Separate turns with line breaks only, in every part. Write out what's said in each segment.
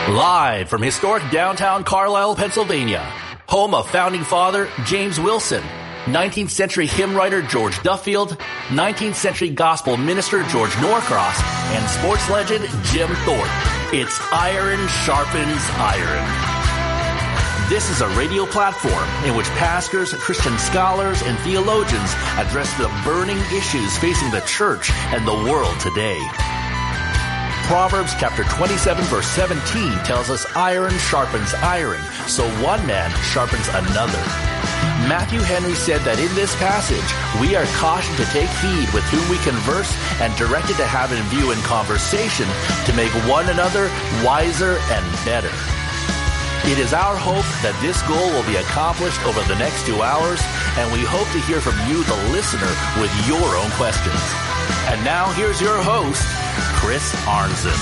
Live from historic downtown Carlisle, Pennsylvania, home of founding father James Wilson, 19th century hymn writer George Duffield, 19th century gospel minister George Norcross, and sports legend Jim Thorpe. It's Iron Sharpens Iron. This is a radio platform in which pastors, Christian scholars, and theologians address the burning issues facing the church and the world today. Proverbs chapter 27 verse 17 tells us iron sharpens iron, so one man sharpens another. Matthew Henry said that in this passage, we are cautioned to take heed with whom we converse and directed to have in view in conversation to make one another wiser and better. It is our hope that this goal will be accomplished over the next 2 hours, and we hope to hear from you, the listener, with your own questions. And now here's your host, Chris Arnzen.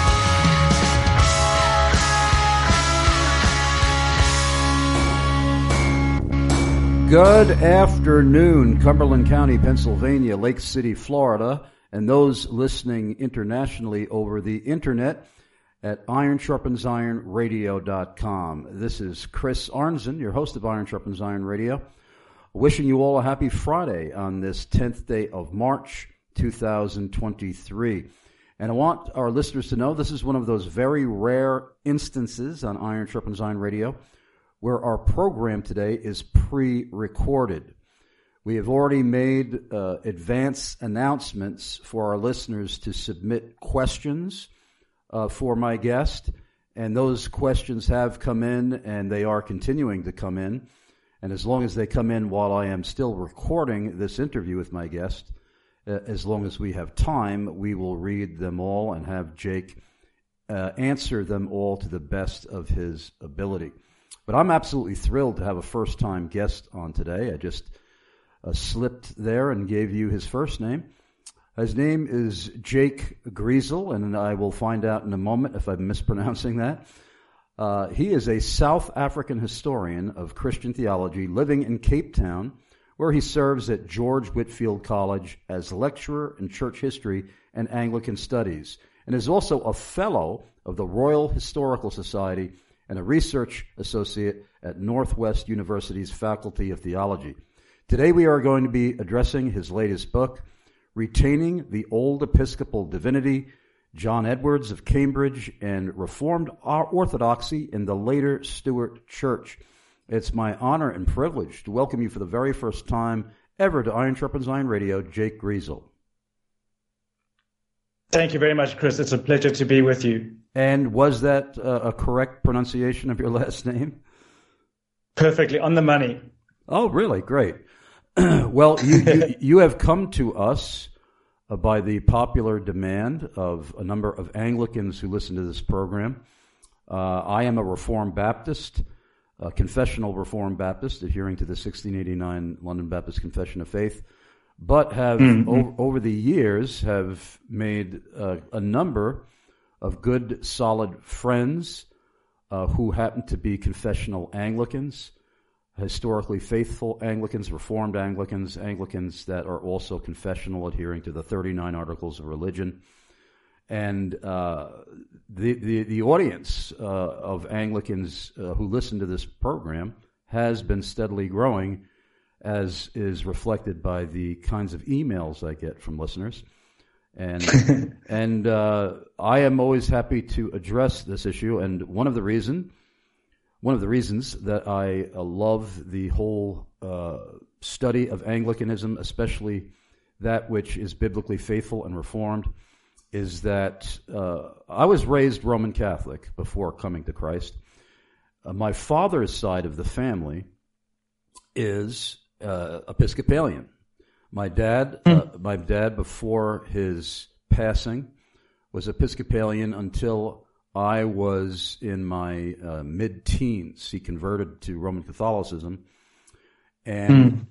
Good afternoon, Cumberland County, Pennsylvania, Lake City, Florida, and those listening internationally over the internet at ironsharpensironradio.com. This is Chris Arnzen, your host of Iron Sharpens Iron Radio, wishing you all a happy Friday on this 10th day of March, 2023. And I want our listeners to know this is one of those very rare instances on Iron Sharpens Iron Radio where our program today is pre-recorded. We have already made advance announcements for our listeners to submit questions for my guest, and those questions have come in, and they are continuing to come in. And as long as they come in while I am still recording this interview with my guest, as long as we have time, we will read them all and have Jake answer them all to the best of his ability. But I'm absolutely thrilled to have a first-time guest on today. I just slipped there and gave you his first name. His name is Jake Griesel, and I will find out in a moment if I'm mispronouncing that. He is a South African historian of Christian theology living in Cape Town, where he serves at George Whitefield College as lecturer in church history and Anglican studies, and is also a fellow of the Royal Historical Society and a research associate at Northwest University's Faculty of Theology. Today we are going to be addressing his latest book, Retaining the Old Episcopal Divinity, John Edwards of Cambridge, and Reformed Orthodoxy in the Later Stuart Church. It's my honor and privilege to welcome you for the very first time ever to Iron Sharpens Iron Radio, Jake Griesel.
Thank you very much, Chris. It's a pleasure to be with you.
And was that a correct pronunciation of your last name?
Perfectly, on the money.
Oh, really? Great. Well, you have come to us by the popular demand of a number of Anglicans who listen to this program. I am a Reformed Baptist, a confessional Reformed Baptist, adhering to the 1689 London Baptist Confession of Faith, but have over the years have made a number of good, solid friends who happen to be confessional Anglicans, historically faithful Anglicans, Reformed Anglicans, Anglicans that are also confessional, adhering to the 39 Articles of Religion. And the audience of Anglicans who listen to this program has been steadily growing, as is reflected by the kinds of emails I get from listeners. And and I am always happy to address this issue. And one of the reasons that I love the whole study of Anglicanism, especially that which is biblically faithful and Reformed, is that I was raised Roman Catholic before coming to Christ. My father's side of the family is Episcopalian. My dad before his passing was Episcopalian until I was in my mid-teens. He converted to Roman Catholicism, and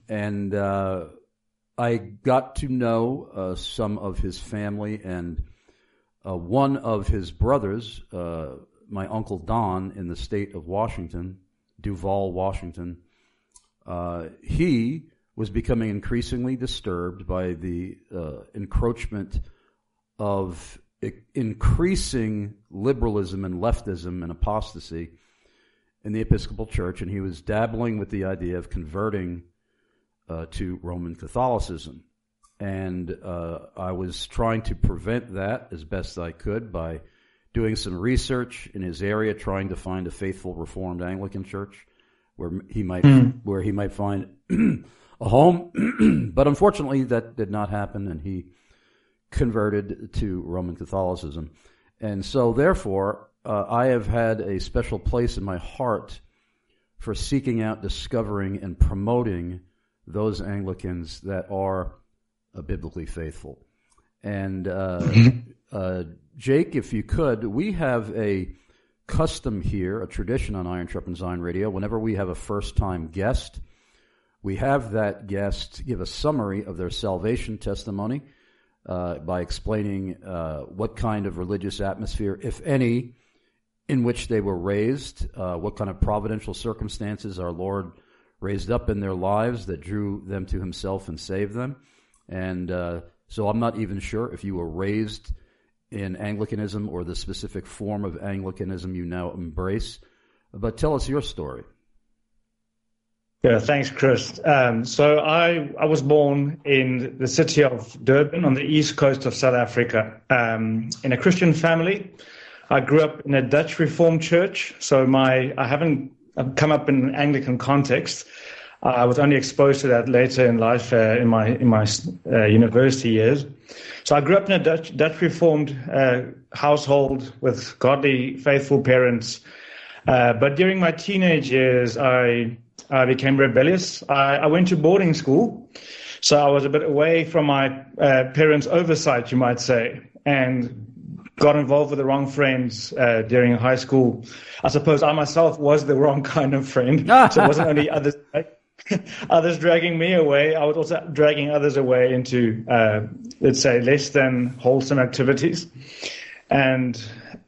I got to know some of his family, and one of his brothers, my Uncle Don in the state of Washington, Duval, Washington, he was becoming increasingly disturbed by the encroachment of increasing liberalism and leftism and apostasy in the Episcopal Church, and he was dabbling with the idea of converting to Roman Catholicism. And I was trying to prevent that as best I could by doing some research in his area, trying to find a faithful Reformed Anglican church where he might find a home. But unfortunately, that did not happen, and he converted to Roman Catholicism. And so, therefore, I have had a special place in my heart for seeking out, discovering, and promoting those Anglicans that are biblically faithful. And Jake, if you could, we have a custom here, a tradition on Iron Sharpens Iron Radio. Whenever we have a first-time guest, we have that guest give a summary of their salvation testimony by explaining what kind of religious atmosphere, if any, in which they were raised, what kind of providential circumstances our Lord raised up in their lives that drew them to himself and saved them. And so I'm not even sure if you were raised in Anglicanism or the specific form of Anglicanism you now embrace. But tell us your story.
Yeah, thanks, Chris. So I was born in the city of Durban on the east coast of South Africa in a Christian family. I grew up in a Dutch Reformed church, so I haven't come up in an Anglican context. I was only exposed to that later in life in my university years. So I grew up in a Dutch Reformed household with godly, faithful parents. But during my teenage years, I became rebellious. I went to boarding school, so I was a bit away from my parents' oversight, you might say, and got involved with the wrong friends during high school. I suppose I myself was the wrong kind of friend, so it wasn't only others dragging me away. I was also dragging others away into, let's say, less than wholesome activities, and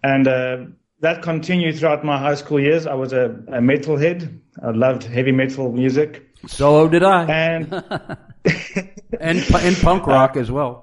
that continued throughout my high school years. I was a metalhead. I loved heavy metal music.
So did I.
And
and punk rock as well.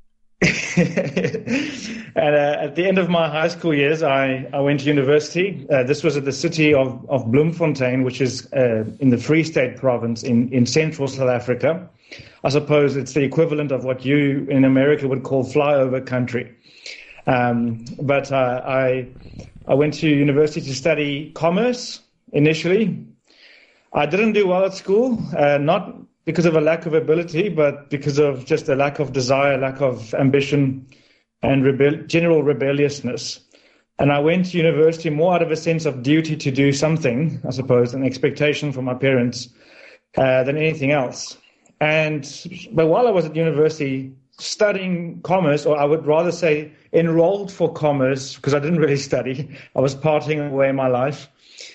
And at the end of my high school years, I went to university. This was at the city of Bloemfontein, which is in the Free State province in central South Africa. I suppose it's the equivalent of what you in America would call flyover country. But I went to university to study commerce initially. I didn't do well at school, not because of a lack of ability, but because of just a lack of desire, lack of ambition, and general rebelliousness. And I went to university more out of a sense of duty to do something, I suppose, an expectation from my parents, than anything else. But while I was at university studying commerce, or I would rather say enrolled for commerce, because I didn't really study, I was partying away my life,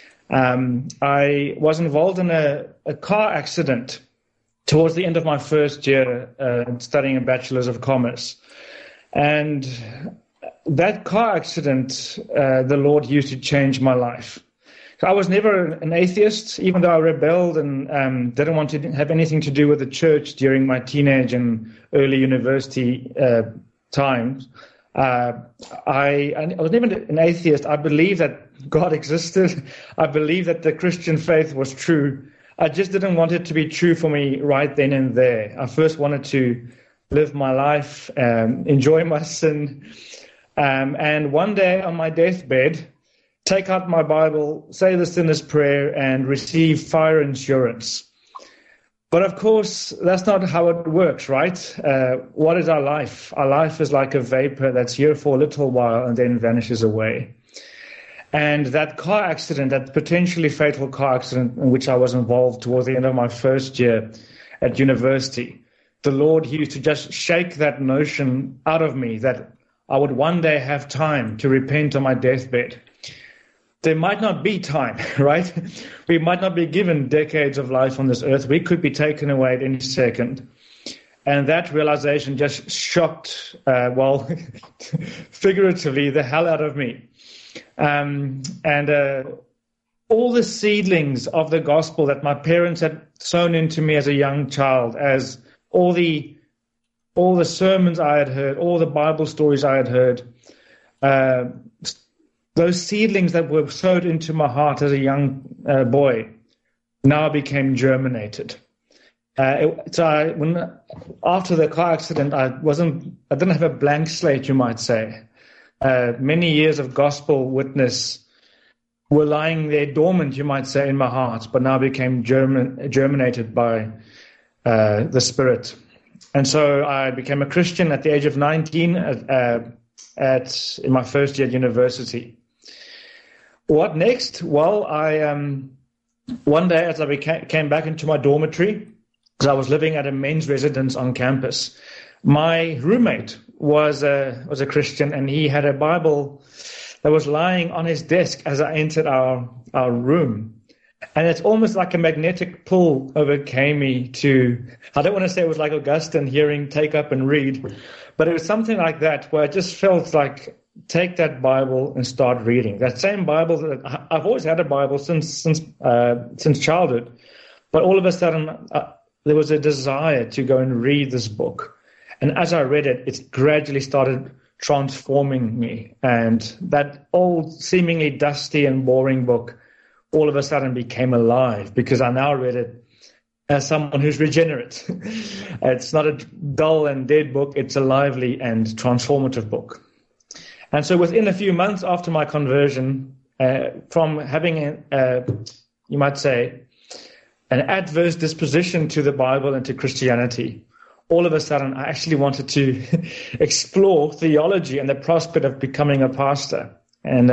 I was involved in a car accident towards the end of my first year studying a Bachelor's of Commerce. And that car accident, the Lord used to change my life. So I was never an atheist, even though I rebelled and didn't want to have anything to do with the church during my teenage and early university times. I was never an atheist. I believed that God existed. I believed that the Christian faith was true. I just didn't want it to be true for me right then and there. I first wanted to live my life, enjoy my sin, and one day on my deathbed, take out my Bible, say the sinner's prayer, and receive fire insurance. But of course, that's not how it works, right? What is our life? Our life is like a vapor that's here for a little while and then vanishes away. And that car accident, that potentially fatal car accident in which I was involved towards the end of my first year at university, the Lord used to just shake that notion out of me that I would one day have time to repent on my deathbed. There might not be time, right? We might not be given decades of life on this earth. We could be taken away at any second. And that realization just shocked, figuratively, the hell out of me. All the seedlings of the gospel that my parents had sown into me as a young child, as all the all the sermons I had heard, all the Bible stories I had heard, those seedlings that were sowed into my heart as a young boy now became germinated. After the car accident, I didn't have a blank slate, you might say. Many years of gospel witness were lying there dormant, you might say, in my heart, but now became germinated by the Spirit. And so I became a Christian at the age of 19 in my first year at university. What next? Well, one day as I came back into my dormitory, because I was living at a men's residence on campus, my roommate was a Christian, and he had a Bible that was lying on his desk as I entered our room. And it's almost like a magnetic pull overcame me I don't want to say it was like Augustine hearing, take up and read, but it was something like that, where I just felt like, take that Bible and start reading. That same Bible, that I've always had a Bible since childhood, but all of a sudden there was a desire to go and read this book. And as I read it, it gradually started transforming me. And that old, seemingly dusty and boring book all of a sudden became alive, because I now read it as someone who's regenerate. It's not a dull and dead book. It's a lively and transformative book. And so within a few months after my conversion, from having, you might say, an adverse disposition to the Bible and to Christianity, all of a sudden I actually wanted to explore theology and the prospect of becoming a pastor. And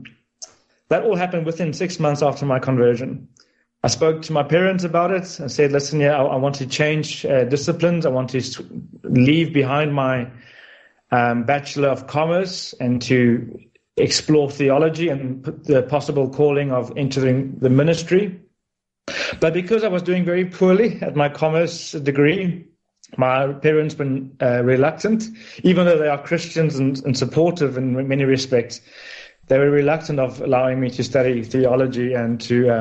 that all happened within 6 months after my conversion. I spoke to my parents about it and said, listen, I want to change disciplines. I want to leave behind my Bachelor of Commerce and to explore theology and the possible calling of entering the ministry. But because I was doing very poorly at my commerce degree, my parents were reluctant, even though they are Christians and supportive in many respects. They were reluctant of allowing me to study theology, and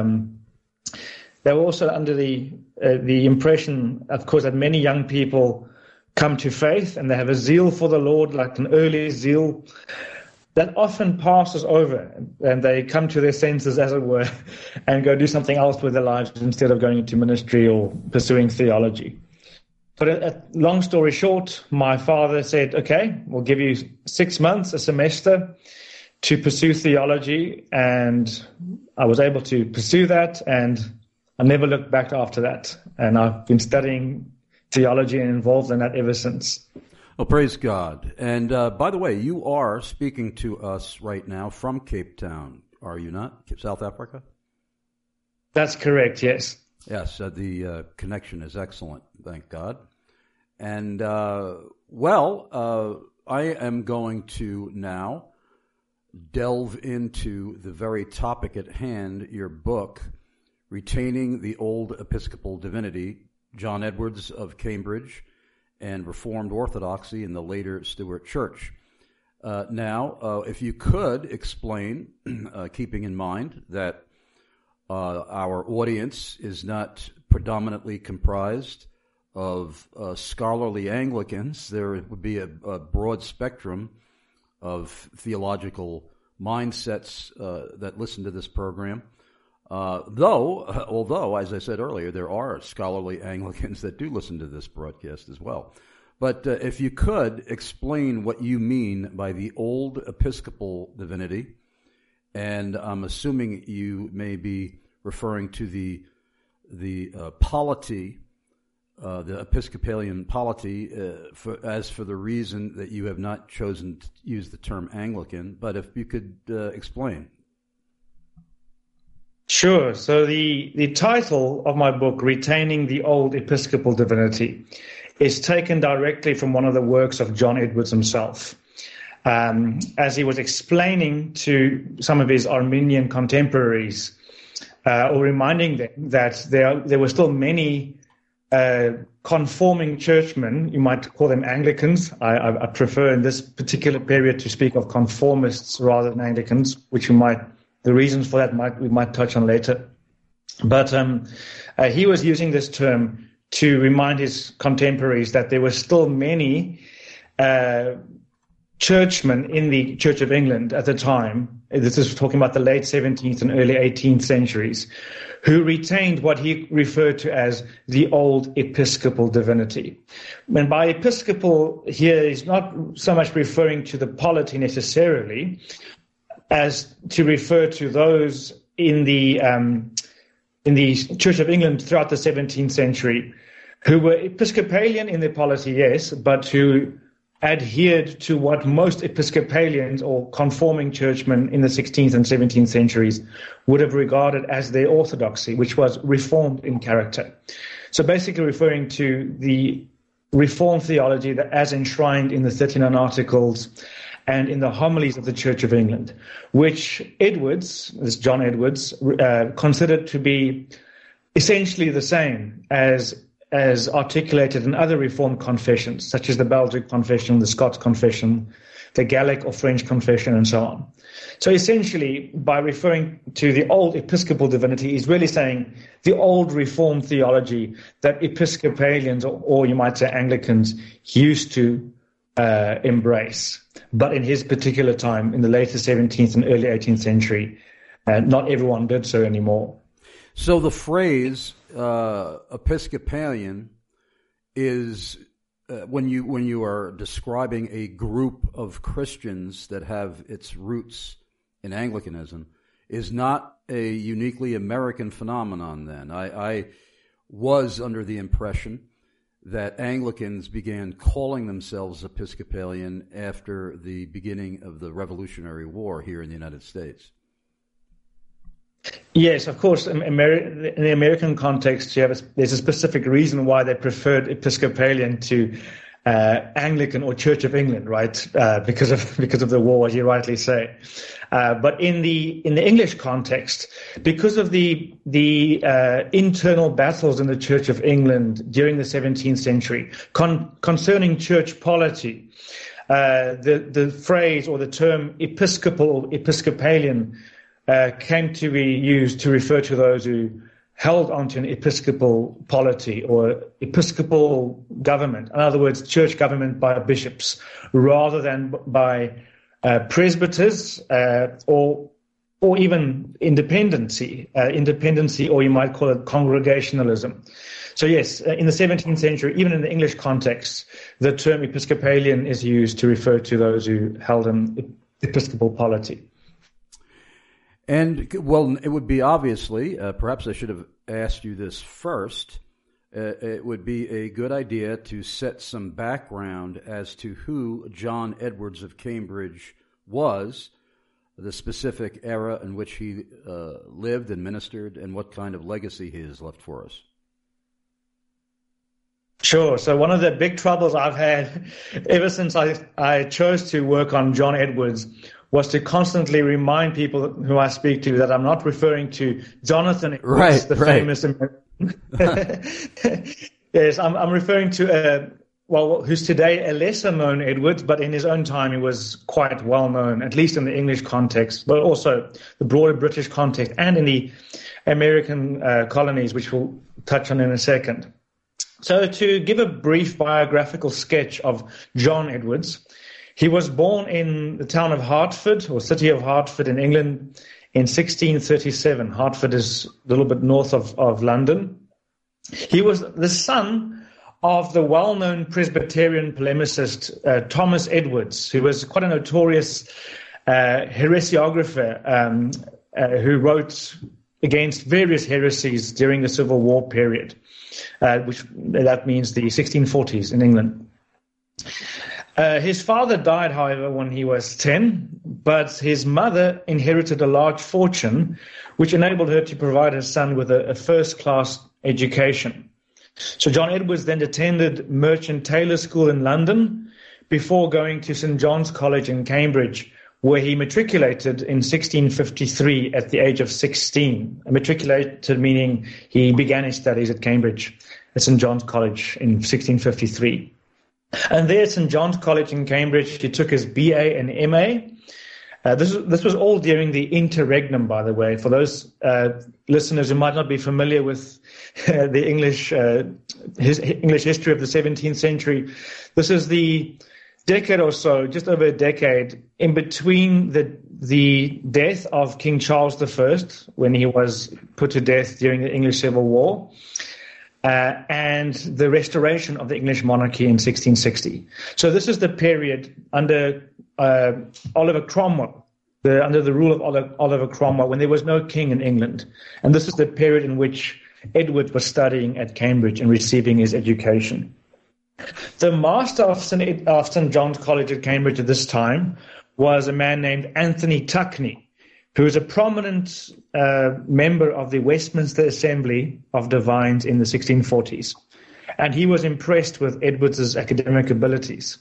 they were also under the impression, of course, that many young people come to faith and they have a zeal for the Lord, like an early zeal, that often passes over, and they come to their senses, as it were, and go do something else with their lives instead of going into ministry or pursuing theology. But long story short, my father said, okay, we'll give you 6 months, a semester, to pursue theology, and I was able to pursue that, and I never looked back after that. And I've been studying theology and involved in that ever since.
Well, praise God. And by the way, you are speaking to us right now from Cape Town, are you not? South Africa?
That's correct, yes.
Yes, the connection is excellent, thank God. And, I am going to now delve into the very topic at hand, your book, Retaining the Old Episcopal Divinity, John Edwards of Cambridge, and Reformed Orthodoxy in the later Stuart Church. Now, if you could explain, keeping in mind that our audience is not predominantly comprised of scholarly Anglicans, there would be a broad spectrum of theological mindsets that listen to this program. Although, as I said earlier, there are scholarly Anglicans that do listen to this broadcast as well. But if you could explain what you mean by the old Episcopal divinity, and I'm assuming you may be referring to the polity, the Episcopalian polity, for the reason that you have not chosen to use the term Anglican. But if you could explain.
Sure. So the title of my book, Retaining the Old Episcopal Divinity, is taken directly from one of the works of John Edwards himself. As he was explaining to some of his Arminian contemporaries, or reminding them that there were still many conforming churchmen, you might call them Anglicans. I prefer in this particular period to speak of conformists rather than Anglicans, which the reasons for that we might touch on later. But he was using this term to remind his contemporaries that there were still many churchmen in the Church of England at the time. This is talking about the late 17th and early 18th centuries, who retained what he referred to as the old episcopal divinity. And by episcopal here, he's not so much referring to the polity necessarily, as to refer to those in the Church of England throughout the 17th century who were Episcopalian in their polity, yes, but who adhered to what most Episcopalians or conforming churchmen in the 16th and 17th centuries would have regarded as their orthodoxy, which was reformed in character. So basically referring to the Reformed theology that as enshrined in the 39 Articles and in the homilies of the Church of England, which Edwards, this John Edwards, considered to be essentially the same as articulated in other Reformed confessions, such as the Belgic Confession, the Scots Confession, the Gallic or French Confession, and so on. So essentially, by referring to the old episcopal divinity, he's really saying the old Reformed theology that Episcopalians, or you might say Anglicans, used to embrace. But in his particular time, in the later 17th and early 18th century, not everyone did so anymore.
So the phrase Episcopalian is when you are describing a group of Christians that have its roots in Anglicanism, is not a uniquely American phenomenon. Then I was under the impression that Anglicans began calling themselves Episcopalian after the beginning of the Revolutionary War here in the United States.
Yes, of course. In the American context, there's a specific reason why they preferred Episcopalian to Anglican or Church of England, right? Because of the war, as you rightly say. But in the English context, because of the internal battles in the Church of England during the 17th century concerning church polity, the phrase or the term episcopal or Episcopalian came to be used to refer to those who held onto an episcopal polity or episcopal government. In other words, church government by bishops, rather than by presbyters or even independency, or you might call it congregationalism. So yes, in the 17th century, even in the English context, the term Episcopalian is used to refer to those who held an episcopal polity.
And, well, it would be obviously, perhaps I should have asked you this first, it would be a good idea to set some background as to who John Edwards of Cambridge was, the specific era in which he lived and ministered, and what kind of legacy he has left for us.
Sure. So one of the big troubles I've had ever since I chose to work on John Edwards was to constantly remind people who I speak to that I'm not referring to Jonathan Edwards, famous American. Yes, I'm referring to, who's today a lesser-known Edwards, but in his own time he was quite well-known, at least in the English context, but also the broader British context and in the American colonies, which we'll touch on in a second. So to give a brief biographical sketch of John Edwards, he was born in the town of Hertford, or city of Hertford in England, in 1637. Hertford is a little bit north of London. He was the son of the well-known Presbyterian polemicist Thomas Edwards, who was quite a notorious heresiographer who wrote against various heresies during the Civil War period, which that means the 1640s in England. His father died, however, when he was 10, but his mother inherited a large fortune, which enabled her to provide her son with a first-class education. So John Edwards then attended Merchant Taylor School in London before going to St. John's College in Cambridge, where he matriculated in 1653 at the age of 16. Matriculated meaning he began his studies at Cambridge, at St. John's College in 1653. And there at St. John's College in Cambridge, he took his BA and MA, This was all during the interregnum, by the way. For those listeners who might not be familiar with the English history of the 17th century, this is the decade or so, just over a decade, in between the death of King Charles I, when he was put to death during the English Civil War, and the restoration of the English monarchy in 1660. So this is the period under Oliver Cromwell, under the rule of Oliver Cromwell, when there was no king in England. And this is the period in which Edward was studying at Cambridge and receiving his education. The master of St. John's College at Cambridge at this time was a man named Anthony Tuckney, who was a prominent member of the Westminster Assembly of Divines in the 1640s. And he was impressed with Edward's academic abilities.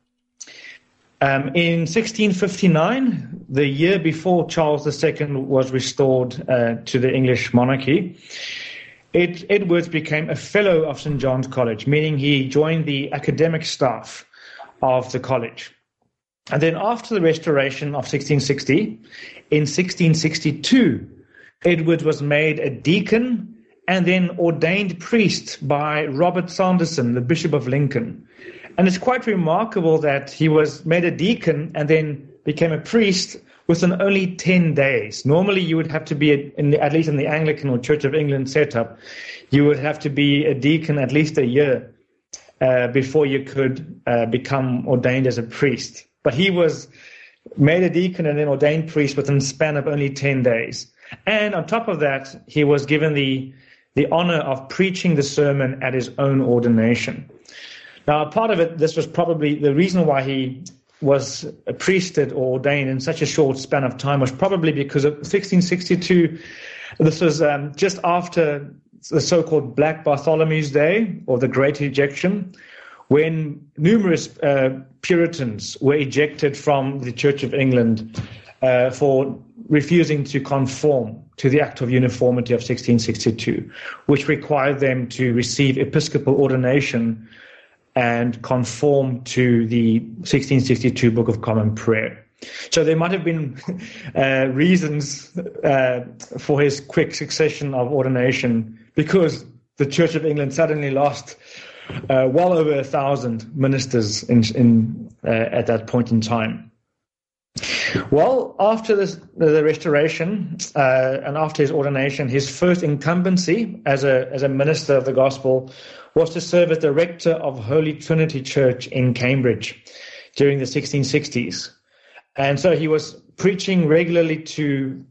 In 1659, the year before Charles II was restored to the English monarchy, Edwards became a fellow of St. John's College, meaning he joined the academic staff of the college. And then after the restoration of 1660, in 1662, Edwards was made a deacon and then ordained priest by Robert Sanderson, the Bishop of Lincoln. And it's quite remarkable that he was made a deacon and then became a priest within only 10 days. Normally, you would have to be, at least in the Anglican or Church of England setup, you would have to be a deacon at least a year before you could become ordained as a priest. But he was made a deacon and then ordained priest within a span of only 10 days. And on top of that, he was given the honor of preaching the sermon at his own ordination. Now, part of it, this was probably the reason why he was priested or ordained in such a short span of time, was probably because of 1662. This was just after the so-called Black Bartholomew's Day, or the Great Ejection, when numerous Puritans were ejected from the Church of England for refusing to conform to the Act of Uniformity of 1662, which required them to receive episcopal ordination and conform to the 1662 Book of Common Prayer. So there might have been reasons for his quick succession of ordination, because the Church of England suddenly lost well over 1,000 ministers at that point in time. Well, after the restoration and after his ordination, his first incumbency as a minister of the gospel was to serve as the rector of Holy Trinity Church in Cambridge during the 1660s. And so he was preaching regularly to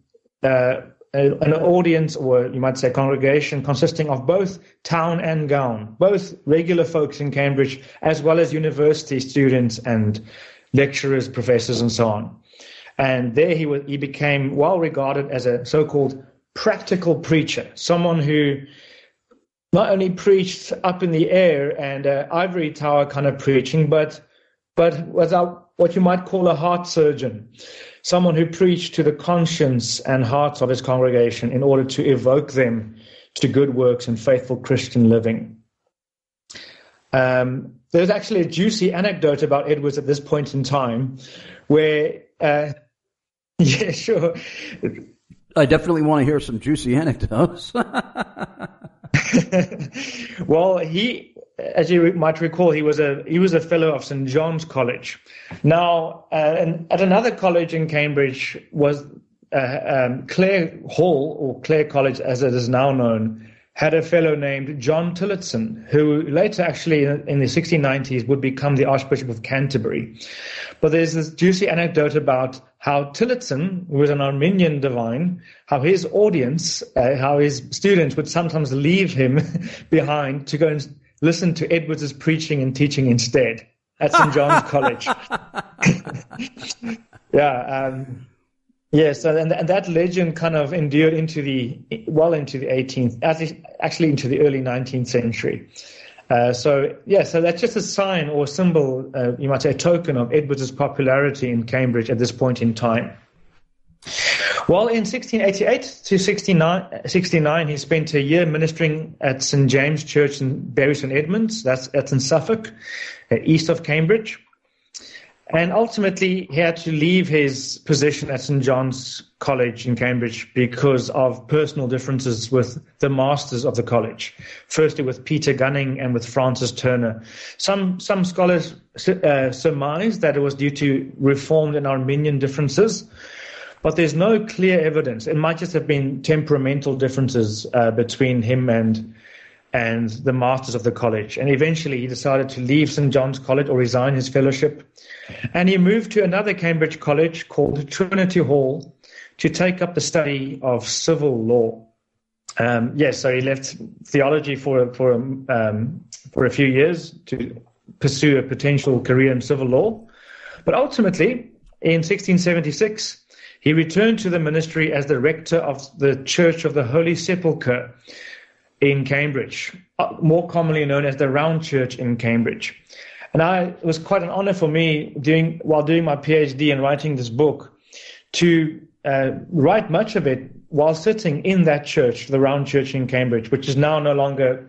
an audience, or you might say congregation, consisting of both town and gown, both regular folks in Cambridge, as well as university students and lecturers, professors, and so on. And there he became well regarded as a so-called practical preacher, someone who not only preached up in the air and ivory tower kind of preaching, but was what you might call a heart surgeon, someone who preached to the conscience and hearts of his congregation in order to evoke them to good works and faithful Christian living. There's actually a juicy anecdote about Edwards at this point in time where, yeah, sure.
I definitely want to hear some juicy anecdotes.
Well, he, as you might recall, he was a fellow of St. John's College. Now, at another college in Cambridge was Clare Hall, or Clare College as it is now known, had a fellow named John Tillotson, who later actually in the 1690s would become the Archbishop of Canterbury. But there's this juicy anecdote about how Tillotson, who was an Arminian divine, how his audience, how his students would sometimes leave him behind to go and listen to Edwards' preaching and teaching instead at St. John's College. Yeah. Yes, and that legend kind of endured into the 18th, actually into the early 19th century. So that's just a sign or a symbol, you might say a token of Edwards' popularity in Cambridge at this point in time. Well, in 1688 to 69, he spent a year ministering at St. James Church in Bury St. Edmunds, that's in Suffolk, east of Cambridge. And ultimately, he had to leave his position at St. John's College in Cambridge because of personal differences with the masters of the college. Firstly, with Peter Gunning and with Francis Turner. Some scholars surmise that it was due to Reformed and Arminian differences, but there's no clear evidence. It might just have been temperamental differences between him and the masters of the college. And eventually he decided to leave St. John's College or resign his fellowship. And he moved to another Cambridge college called Trinity Hall to take up the study of civil law. So he left theology for a few years to pursue a potential career in civil law. But ultimately, in 1676, he returned to the ministry as the rector of the Church of the Holy Sepulchre in Cambridge, more commonly known as the Round Church in Cambridge. And it was quite an honor for me while doing my PhD and writing this book to write much of it while sitting in that church, the Round Church in Cambridge, which is now no longer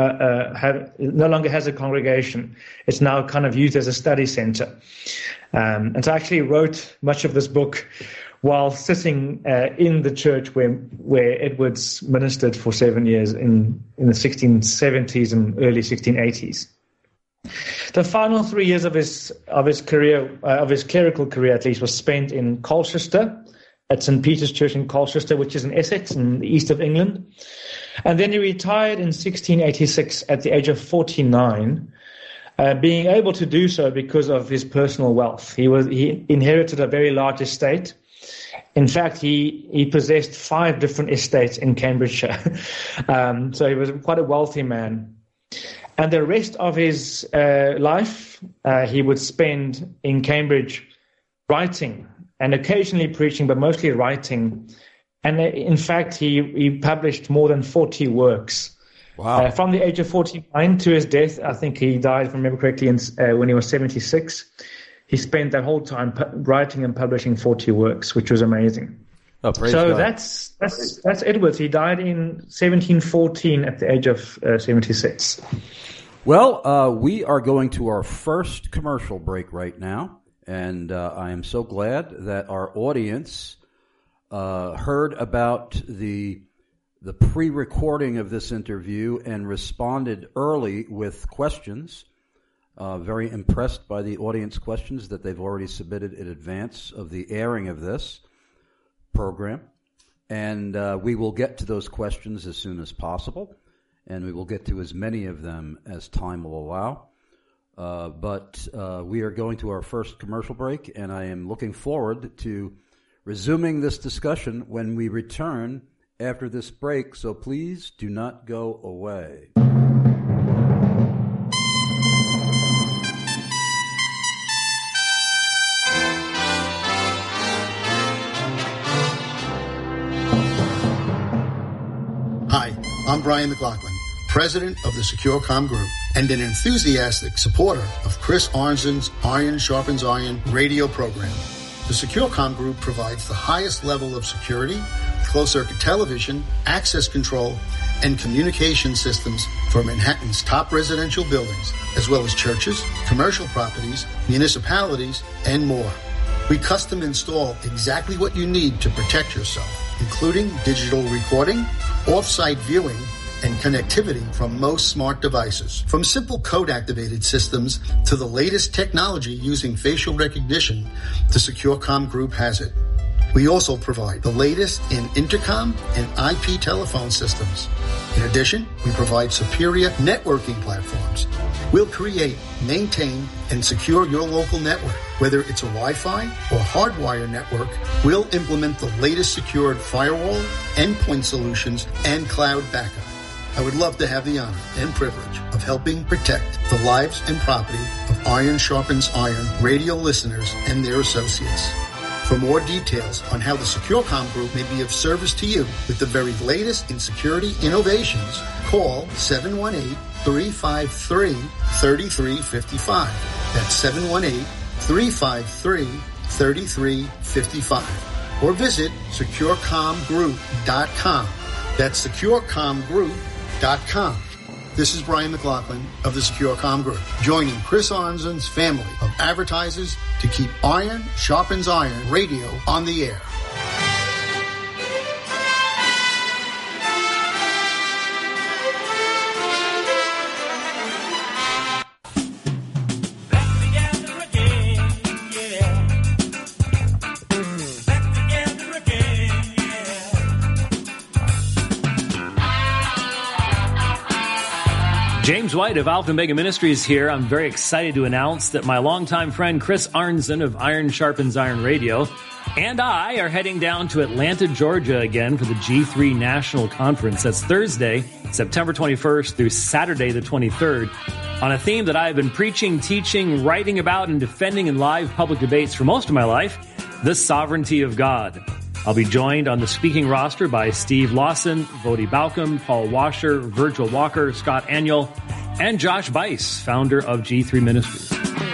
has a congregation. It's now kind of used as a study center. And so I actually wrote much of this book while sitting in the church where Edwards ministered for 7 years in the 1670s and early 1680s. The final 3 years of his career, of his clerical career at least, was spent in Colchester, at St. Peter's Church in Colchester, which is in Essex, in the east of England. And then he retired in 1686 at the age of 49, being able to do so because of his personal wealth. He inherited a very large estate. In fact, he possessed 5 different estates in Cambridgeshire. So he was quite a wealthy man. And the rest of his life, he would spend in Cambridge writing and occasionally preaching, but mostly writing. And in fact, he published more than 40 works. Wow. From the age of 49 to his death, I think he died, if I remember correctly, when he was 76. He spent that whole time writing and publishing 40 works, which was amazing.
Oh, praise
so
God.
that's Edwards. He died in 1714 at the age of 76.
Well, we are going to our first commercial break right now, and I am so glad that our audience heard about the pre-recording of this interview and responded early with questions. Very impressed by the audience questions that they've already submitted in advance of the airing of this program. And we will get to those questions as soon as possible, and we will get to as many of them as time will allow. But we are going to our first commercial break, and I am looking forward to resuming this discussion when we return after this break, so please do not go away.
Hi, I'm Brian McLaughlin, president of the SecureCom Group and an enthusiastic supporter of Chris Arnzen's Iron Sharpens Iron radio program. The SecureCom Group provides the highest level of security, closed-circuit television, access control, and communication systems for Manhattan's top residential buildings, as well as churches, commercial properties, municipalities, and more. We custom install exactly what you need to protect yourself, including digital recording, off-site viewing, and connectivity from most smart devices. From simple code-activated systems to the latest technology using facial recognition, the SecureCom Group has it. We also provide the latest in intercom and IP telephone systems. In addition, we provide superior networking platforms. We'll create, maintain, and secure your local network. Whether it's a Wi-Fi or hardwire network, we'll implement the latest secured firewall, endpoint solutions, and cloud backup. I would love to have the honor and privilege of helping protect the lives and property of Iron Sharpens Iron radio listeners and their associates. For more details on how the SecureCom Group may be of service to you with the very latest in security innovations, call 718-353-3355. That's 718-353-3355. Or visit SecureComGroup.com. That's SecureComGroup.com. This is Brian McLaughlin of the SecureCom Group, joining Chris Arnzen's family of advertisers to keep Iron Sharpens Iron radio on the air.
James White of Alpha Omega Ministries here. I'm very excited to announce that my longtime friend Chris Arnzen of Iron Sharpens Iron Radio and I are heading down to Atlanta, Georgia again for the G3 National Conference. That's Thursday, September 21st through Saturday the 23rd on a theme that I've been preaching, teaching, writing about, and defending in live public debates for most of my life, the sovereignty of God. I'll be joined on the speaking roster by Steve Lawson, Vodi Balcom, Paul Washer, Virgil Walker, Scott Aniol, and Josh Bice, founder of G3 Ministries.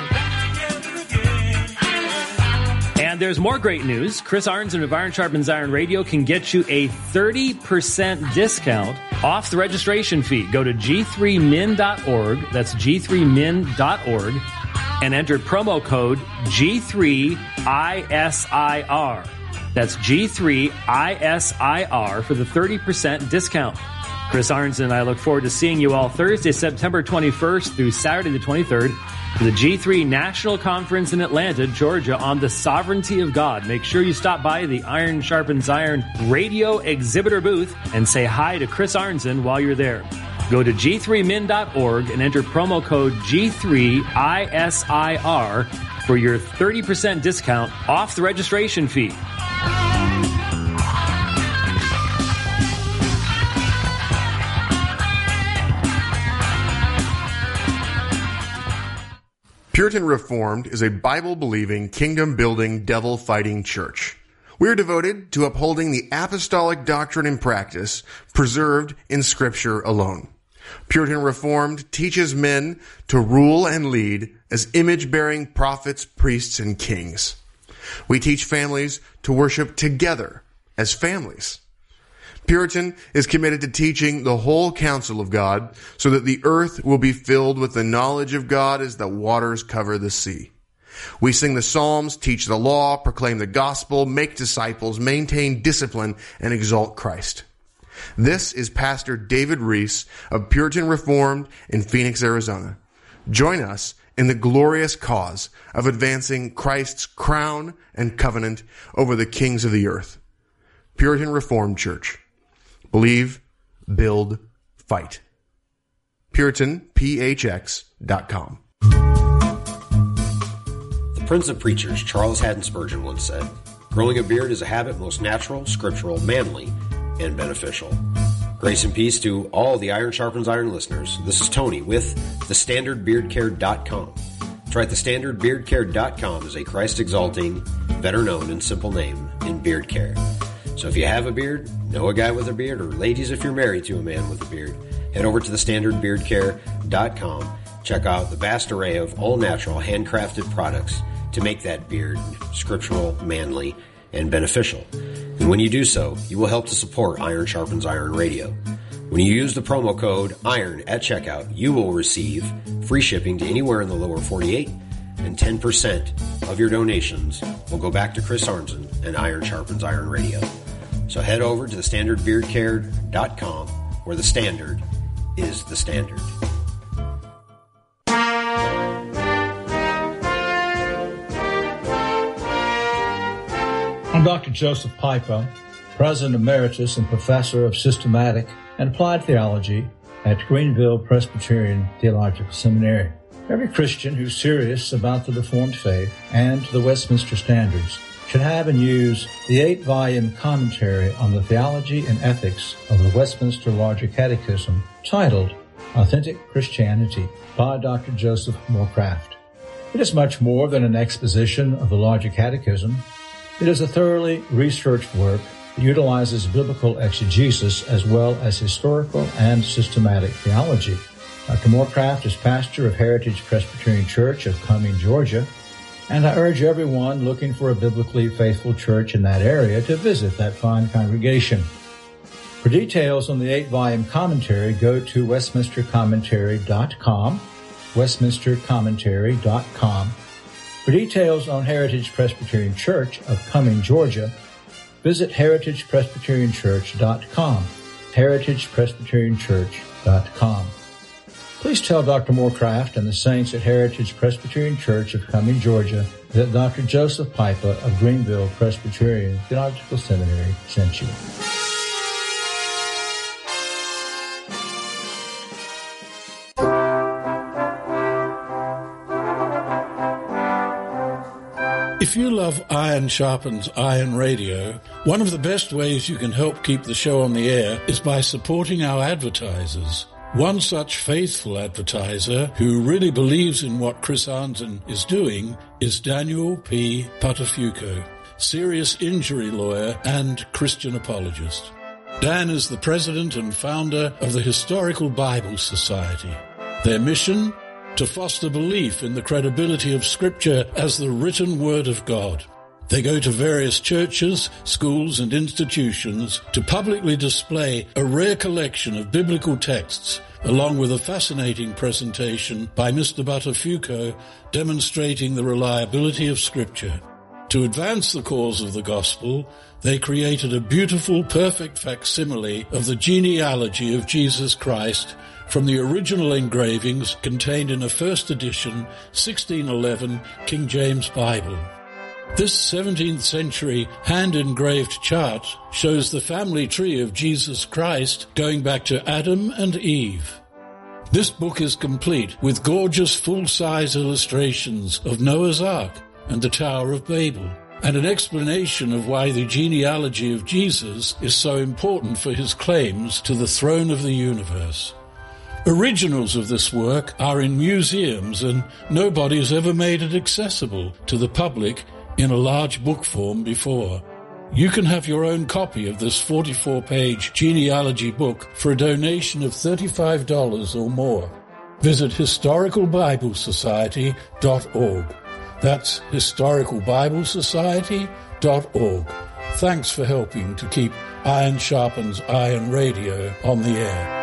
And there's more great news. Chris Arnzen of Iron Sharpens Iron Radio can get you a 30% discount off the registration fee. Go to g3min.org, that's g3min.org, and enter promo code G3ISIR. That's G3ISIR for the 30% discount. Chris Arnzen and I look forward to seeing you all Thursday, September 21st through Saturday the 23rd for the G3 National Conference in Atlanta, Georgia on the sovereignty of God. Make sure you stop by the Iron Sharpens Iron radio exhibitor booth and say hi to Chris Arnzen while you're there. Go to g3min.org and enter promo code G3ISIR for your 30% discount off the registration fee.
Puritan Reformed is a Bible-believing, kingdom-building, devil-fighting church. We are devoted to upholding the apostolic doctrine and practice preserved in Scripture alone. Puritan Reformed teaches men to rule and lead as image-bearing prophets, priests, and kings. We teach families to worship together as families. Puritan is committed to teaching the whole counsel of God so that the earth will be filled with the knowledge of God as the waters cover the sea. We sing the Psalms, teach the law, proclaim the gospel, make disciples, maintain discipline, and exalt Christ. This is Pastor David Reese of Puritan Reformed in Phoenix, Arizona. Join us in the glorious cause of advancing Christ's crown and covenant over the kings of the earth. Puritan Reformed Church. Believe, build, fight. PuritanPHX.com.
The Prince of Preachers, Charles Haddon Spurgeon, once said, "Growing a beard is a habit most natural, scriptural, manly, and beneficial." Grace and peace to all the Iron Sharpens Iron listeners. This is Tony with thestandardbeardcare.com. That's right, thestandardbeardcare.com is a Christ-exalting, better-known, and simple name in beard care. So if you have a beard, know a guy with a beard, or ladies, if you're married to a man with a beard, head over to thestandardbeardcare.com. Check out the vast array of all-natural, handcrafted products to make that beard scriptural, manly, and beneficial. And when you do so, you will help to support Iron Sharpens Iron Radio. When you use the promo code IRON at checkout, you will receive free shipping to anywhere in the lower 48, and 10% of your donations will go back to Chris Arnzen and Iron Sharpens Iron Radio. So head over to thestandardbeardcare.com, where the standard is the standard.
I'm Dr. Joseph Pipa, President Emeritus and Professor of Systematic and Applied Theology at Greenville Presbyterian Theological Seminary. Every Christian who's serious about the Reformed faith and the Westminster Standards should have and use the 8-volume commentary on the theology and ethics of the Westminster Larger Catechism titled Authentic Christianity by Dr. Joseph Morecraft. It is much more than an exposition of the Larger Catechism. It is a thoroughly researched work that utilizes biblical exegesis as well as historical and systematic theology. Dr. Morecraft is pastor of Heritage Presbyterian Church of Cumming, Georgia, and I urge everyone looking for a biblically faithful church in that area to visit that fine congregation. For details on the 8-volume commentary, go to westminstercommentary.com, westminstercommentary.com. For details on Heritage Presbyterian Church of Cumming, Georgia, visit heritagepresbyterianchurch.com, heritagepresbyterianchurch.com. Please tell Dr. Morecraft and the saints at Heritage Presbyterian Church of Cumming, Georgia, that Dr. Joseph Pipa of Greenville Presbyterian Theological Seminary sent you.
If you love Iron Sharpens Iron Radio, one of the best ways you can help keep the show on the air is by supporting our advertisers. One such faithful advertiser who really believes in what Chris Arnzen is doing is Daniel P. Patafuco, serious injury lawyer and Christian apologist. Dan is the president and founder of the Historical Bible Society. Their mission? To foster belief in the credibility of Scripture as the written Word of God. They go to various churches, schools, and institutions to publicly display a rare collection of biblical texts, along with a fascinating presentation by Mr. Buttafuoco demonstrating the reliability of Scripture. To advance the cause of the gospel, they created a beautiful, perfect facsimile of the genealogy of Jesus Christ from the original engravings contained in a first edition 1611 King James Bible. This 17th century hand-engraved chart shows the family tree of Jesus Christ going back to Adam and Eve. This book is complete with gorgeous full-size illustrations of Noah's Ark and the Tower of Babel, and an explanation of why the genealogy of Jesus is so important for his claims to the throne of the universe. Originals of this work are in museums, and nobody has ever made it accessible to the public in a large book form before. You can have your own copy of this 44-page genealogy book for a donation of $35 or more. Visit historicalbiblesociety.org. That's historicalbiblesociety.org. Thanks for helping to keep Iron Sharpens Iron Radio on the air.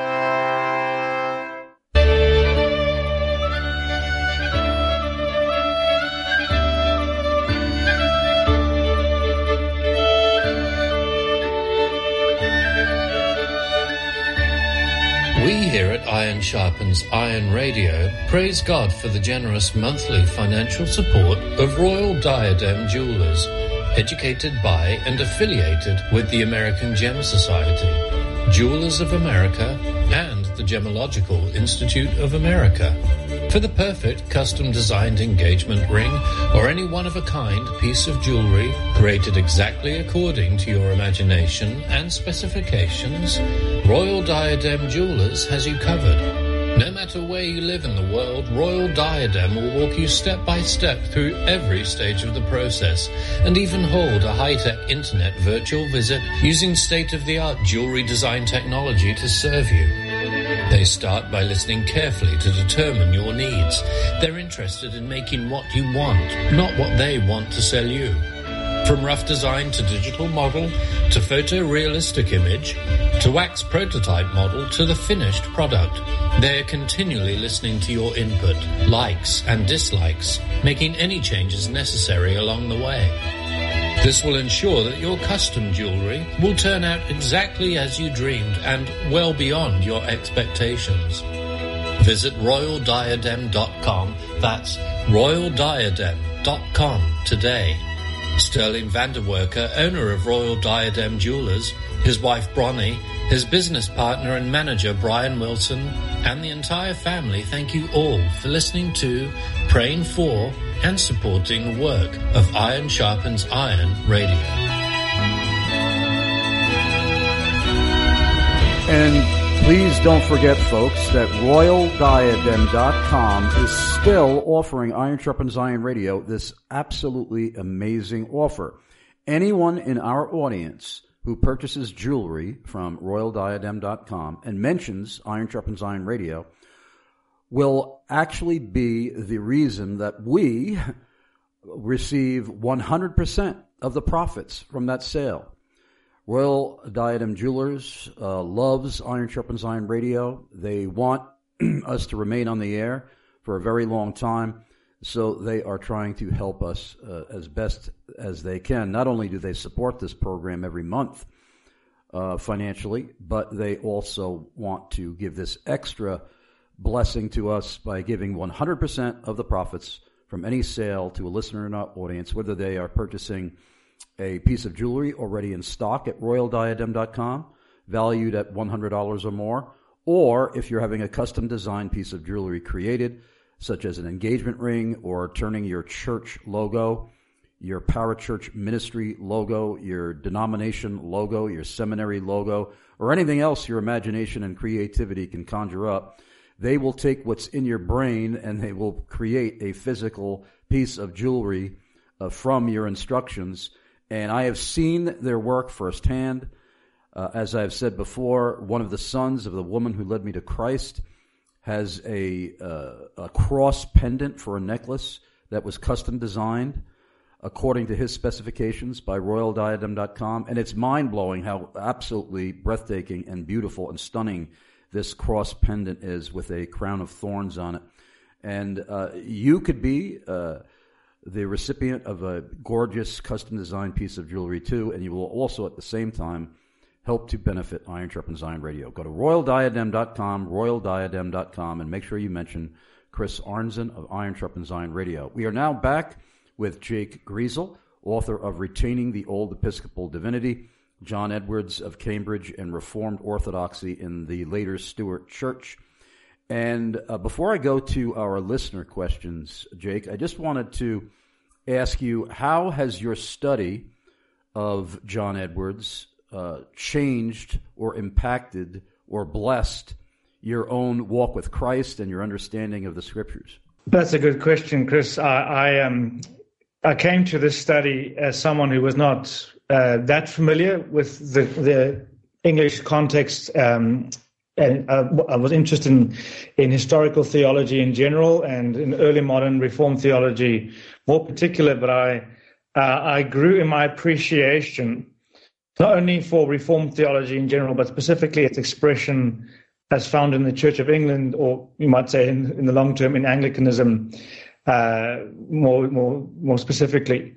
Here at Iron Sharpens Iron Radio, praise God for the generous monthly financial support of Royal Diadem Jewelers, educated by and affiliated with the American Gem Society, Jewelers of America, and the Gemological Institute of America. For the perfect custom-designed engagement ring or any one-of-a-kind piece of jewelry created exactly according to your imagination and specifications, Royal Diadem Jewelers has you covered. No matter where you live in the world, Royal Diadem will walk you step by step through every stage of the process and even hold a high-tech internet virtual visit using state-of-the-art jewelry design technology to serve you. They start by listening carefully to determine your needs. They're interested in making what you want, not what they want to sell you. From rough design to digital model, to photorealistic image, to wax prototype model, to the finished product, they're continually listening to your input, likes and dislikes, making any changes necessary along the way. This will ensure that your custom jewelry will turn out exactly as you dreamed and well beyond your expectations. Visit royaldiadem.com. That's royaldiadem.com today. Sterling Vanderwerker, owner of Royal Diadem Jewelers, his wife Bronnie, his business partner and manager Brian Wilson, and the entire family thank you all for listening to, praying for, and supporting the work of Iron Sharpens Iron Radio.
And please don't forget, folks, that RoyalDiadem.com is still offering Iron Sharpens Iron Radio this absolutely amazing offer. Anyone in our audience who purchases jewelry from RoyalDiadem.com and mentions Iron Sharpens Iron Radio will actually be the reason that we receive 100% of the profits from that sale. Royal Diadem Jewelers loves Iron Sharpens Iron Radio. They want us to remain on the air for a very long time, so they are trying to help us as best as they can. Not only do they support this program every month financially, but they also want to give this extra blessing to us by giving 100% of the profits from any sale to a listener in our audience, whether they are purchasing a piece of jewelry already in stock at royaldiadem.com, valued at $100 or more, or if you're having a custom designed piece of jewelry created, such as an engagement ring or turning your church logo, your parachurch ministry logo, your denomination logo, your seminary logo, or anything else your imagination and creativity can conjure up. They will take what's in your brain and they will create a physical piece of jewelry from your instructions. And I have seen their work firsthand. As I've said before, one of the sons of the woman who led me to Christ has a cross pendant for a necklace that was custom designed according to his specifications by royaldiadem.com. And it's mind-blowing how absolutely breathtaking and beautiful and stunning this cross pendant is with a crown of thorns on it. And you could be the recipient of a gorgeous custom-designed piece of jewelry, too, and you will also, at the same time, help to benefit Iron Sharpens Iron Radio. Go to royaldiadem.com, royaldiadem.com, and make sure you mention Chris Arnzen of Iron Sharpens Iron Radio. We are now back with Jake Griesel, author of Retaining the Old Episcopal Divinity, John Edwards of Cambridge, and Reformed Orthodoxy in the later Stuart Church. And before I go to our listener questions, Jake, I just wanted to ask you, how has your study of John Edwards changed or impacted or blessed your own walk with Christ and your understanding of the Scriptures?
That's a good question, Chris. I came to this study as someone who was not that familiar with the English context, and I was interested in historical theology in general and in early modern Reformed theology more particular, but I grew in my appreciation not only for Reformed theology in general, but specifically its expression as found in the Church of England, or you might say in the long term in Anglicanism, more specifically.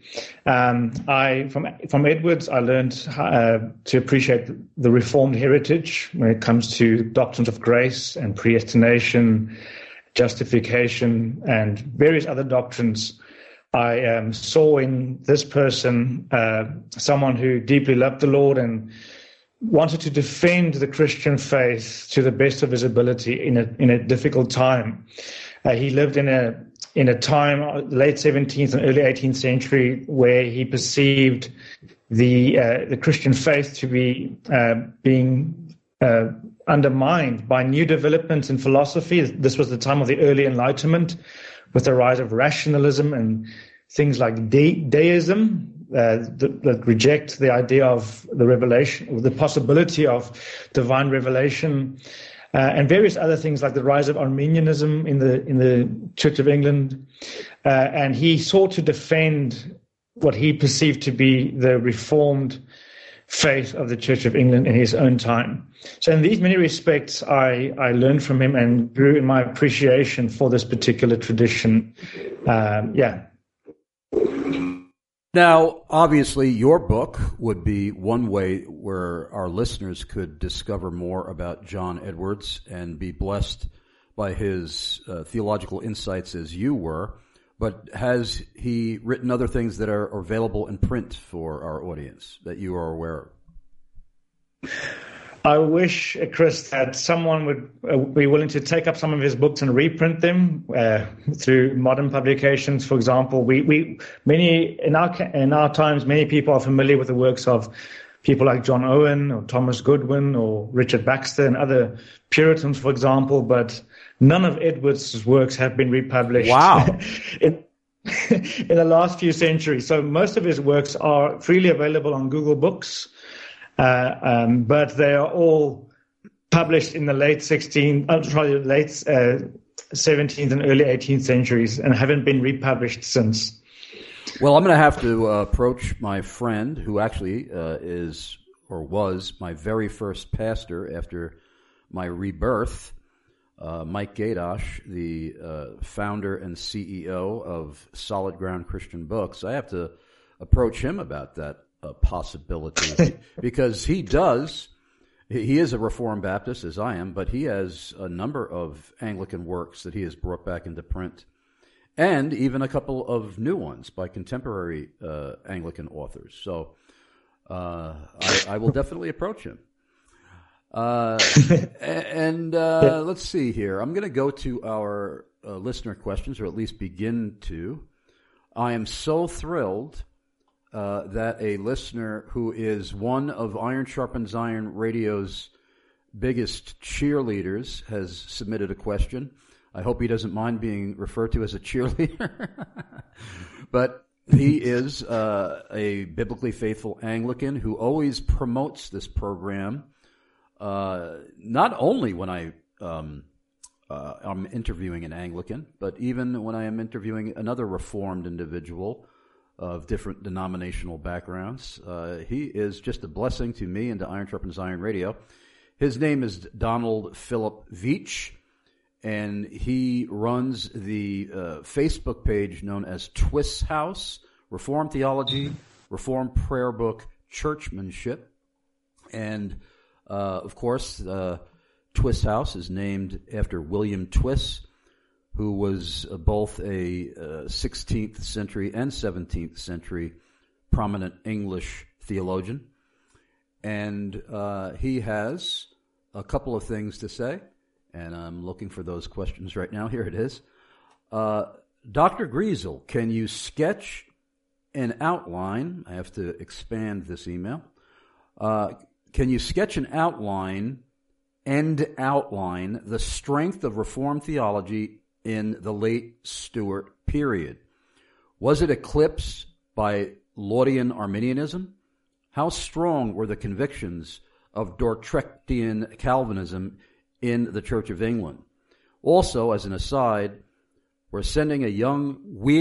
From Edwards, I learned to appreciate the Reformed heritage when it comes to doctrines of grace and predestination, justification, and various other doctrines. I saw in this person someone who deeply loved the Lord and wanted to defend the Christian faith to the best of his ability in a difficult time. He lived in a time, late 17th and early 18th century, where he perceived the Christian faith to be being undermined by new developments in philosophy. This was the time of the early Enlightenment, with the rise of rationalism and things like deism that reject the idea of the revelation, the possibility of divine revelation, and various other things like the rise of Arminianism in the Church of England. And he sought to defend what he perceived to be the Reformed faith of the Church of England in his own time. So in these many respects, I learned from him and grew in my appreciation for this particular tradition.
Now, obviously, your book would be one way where our listeners could discover more about John Edwards and be blessed by his theological insights as you were. But has he written other things that are available in print for our audience that you are aware of?
I wish, Chris, that someone would be willing to take up some of his books and reprint them through modern publications. For example, in our times, many people are familiar with the works of people like John Owen or Thomas Goodwin or Richard Baxter and other Puritans, for example, but none of Edwards' works have been republished.
Wow.
in the last few centuries. So most of his works are freely available on Google Books, but they are all published in the late 17th and early 18th centuries and haven't been republished since.
Well, I'm going to have to approach my friend, who actually is was my very first pastor after my rebirth, Mike Gaydosh, the founder and CEO of Solid Ground Christian Books. I have to approach him about that possibility because he is a Reformed Baptist, as I am, but he has a number of Anglican works that he has brought back into print, and even a couple of new ones by contemporary Anglican authors. So I will definitely approach him. Let's see here. I'm going to go to our listener questions, or at least begin to. I am so thrilled that a listener who is one of Iron Sharpens Iron Radio's biggest cheerleaders has submitted a question. I hope he doesn't mind being referred to as a cheerleader. But he is a biblically faithful Anglican who always promotes this program, not only when I'm interviewing an Anglican, but even when I am interviewing another Reformed individual of different denominational backgrounds. He is just a blessing to me and to Iron Sharpens Iron Radio. His name is Donald Philip Veach, and he runs the Facebook page known as Twist House, Reformed Theology, Reformed Prayer Book, Churchmanship. And, of course, Twist House is named after William Twiss, who was both a 16th century and 17th century prominent English theologian. And he has a couple of things to say, and I'm looking for those questions right now. Here it is. Dr. Griesel, can you sketch an outline? I have to expand this email. Can you sketch an outline and outline the strength of Reformed theology in the late Stuart period? Was it eclipsed by Laudian Arminianism? How strong were the convictions of Dordtrectian Calvinism in the Church of England? Also, as an aside, we're sending a young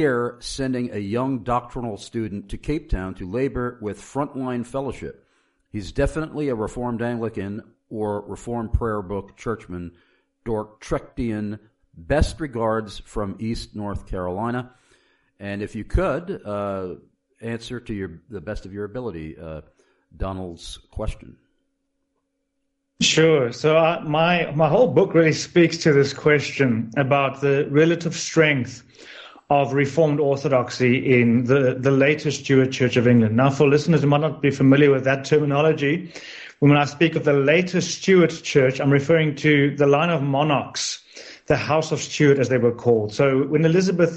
doctrinal student to Cape Town to labor with Frontline Fellowship. He's definitely a Reformed Anglican or Reformed Prayer Book churchman, Dordtrectian. Best regards from East North Carolina. And if you could, answer to the best of your ability, Donald's question.
Sure. So my whole book really speaks to this question about the relative strength of Reformed Orthodoxy in the later Stuart Church of England. Now, for listeners who might not be familiar with that terminology, when I speak of the later Stuart Church, I'm referring to the line of monarchs, the House of Stuart, as they were called. So when Elizabeth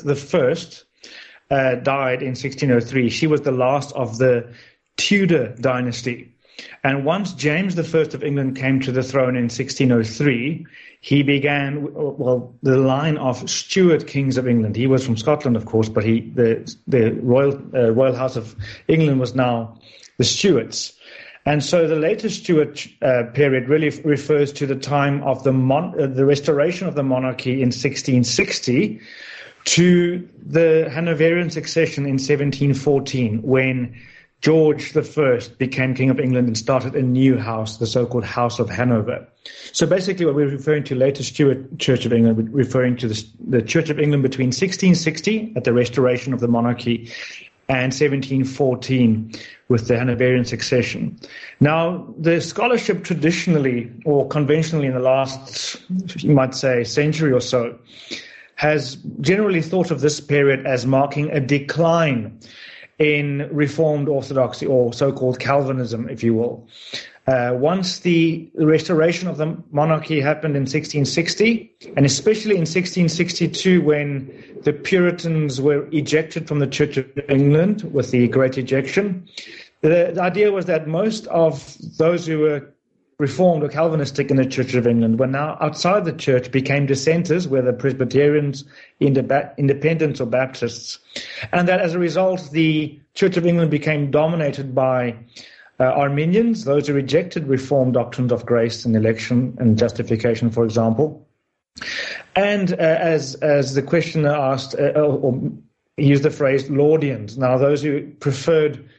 I died in 1603, she was the last of the Tudor dynasty. And once James I of England came to the throne in 1603, he began, the line of Stuart kings of England. He was from Scotland, of course, but the royal House of England was now the Stuarts. And so the later Stuart period really refers to the time of the restoration of the monarchy in 1660 to the Hanoverian succession in 1714, when George I became King of England and started a new house, the so-called House of Hanover. So basically what we're referring to later Stuart Church of England, we're referring to the Church of England between 1660 at the restoration of the monarchy and 1714 with the Hanoverian succession. Now, the scholarship traditionally or conventionally in the last, you might say, century or so, has generally thought of this period as marking a decline in Reformed Orthodoxy, or so-called Calvinism, if you will. Once the restoration of the monarchy happened in 1660, and especially in 1662 when the Puritans were ejected from the Church of England with the Great Ejection, the idea was that most of those who were Reformed or Calvinistic in the Church of England were now outside the church, became dissenters, whether Presbyterians, Independents, or Baptists. And that as a result, the Church of England became dominated by Arminians, those who rejected Reformed doctrines of grace and election and justification, for example. And as the questioner asked, or he used the phrase Laudians. Now, those who preferred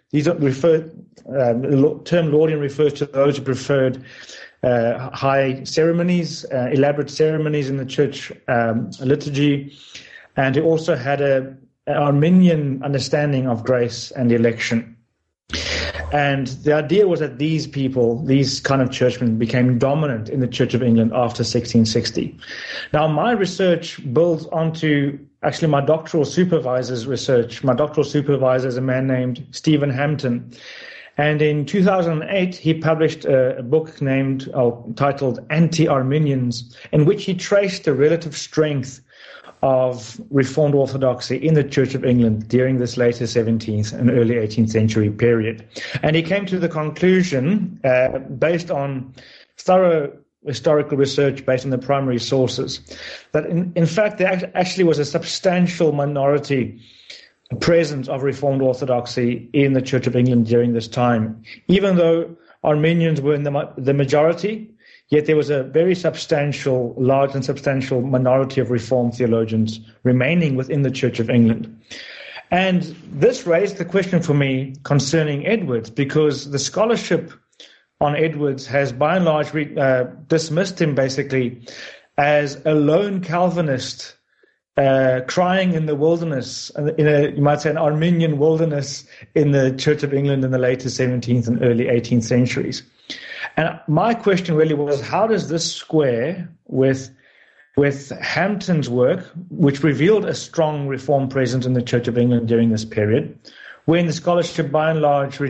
these are the term Laudian refers to those who preferred high ceremonies, elaborate ceremonies in the church liturgy, and who also had an Arminian understanding of grace and election. And the idea was that these people, these kind of churchmen, became dominant in the Church of England after 1660. Now, my research builds onto actually my doctoral supervisor's research. My doctoral supervisor is a man named Stephen Hampton. And in 2008, he published a book titled Anti-Arminians, in which he traced the relative strength of Reformed Orthodoxy in the Church of England during this later 17th and early 18th century period. And he came to the conclusion, based on thorough historical research based on the primary sources, that in fact there actually was a substantial minority presence of Reformed Orthodoxy in the Church of England during this time. Even though Arminians were in the majority, yet there was a very large and substantial minority of Reformed theologians remaining within the Church of England. And this raised the question for me concerning Edwards, because the scholarship on Edwards has by and large dismissed him basically as a lone Calvinist crying in the wilderness, you might say an Arminian wilderness in the Church of England in the later 17th and early 18th centuries. And my question really was, how does this square with Hampton's work, which revealed a strong Reformed presence in the Church of England during this period, when the scholarship by and large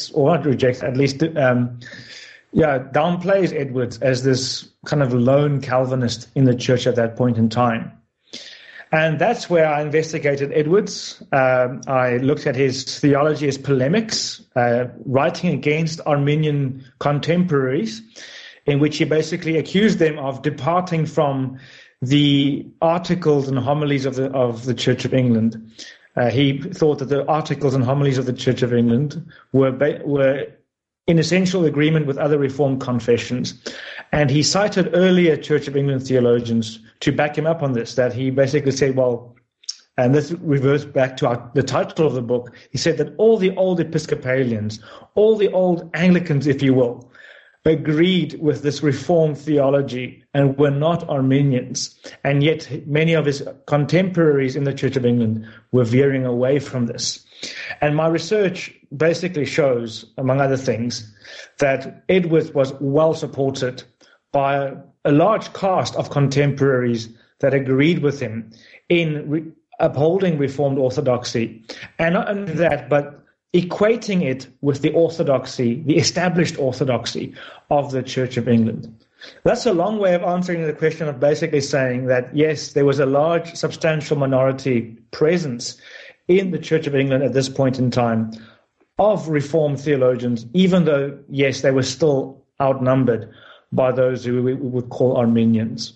downplays Edwards as this kind of lone Calvinist in the church at that point in time. And that's where I investigated Edwards. I looked at his theology as polemics, writing against Arminian contemporaries, in which he basically accused them of departing from the articles and homilies of the Church of England. He thought that the articles and homilies of the Church of England were in essential agreement with other Reformed confessions. And he cited earlier Church of England theologians to back him up on this, that he basically said, well, and this reverts back to the title of the book, he said that all the old Episcopalians, all the old Anglicans, if you will, agreed with this Reformed theology and were not Arminians. And yet many of his contemporaries in the Church of England were veering away from this. And my research basically shows, among other things, that Edwards was well supported by a large cast of contemporaries that agreed with him in upholding Reformed Orthodoxy. And not only that, but equating it with the orthodoxy, the established orthodoxy of the Church of England. That's a long way of answering the question of basically saying that, yes, there was a large, substantial minority presence in the Church of England at this point in time of Reformed theologians, even though, yes, they were still outnumbered by those who we would call Arminians.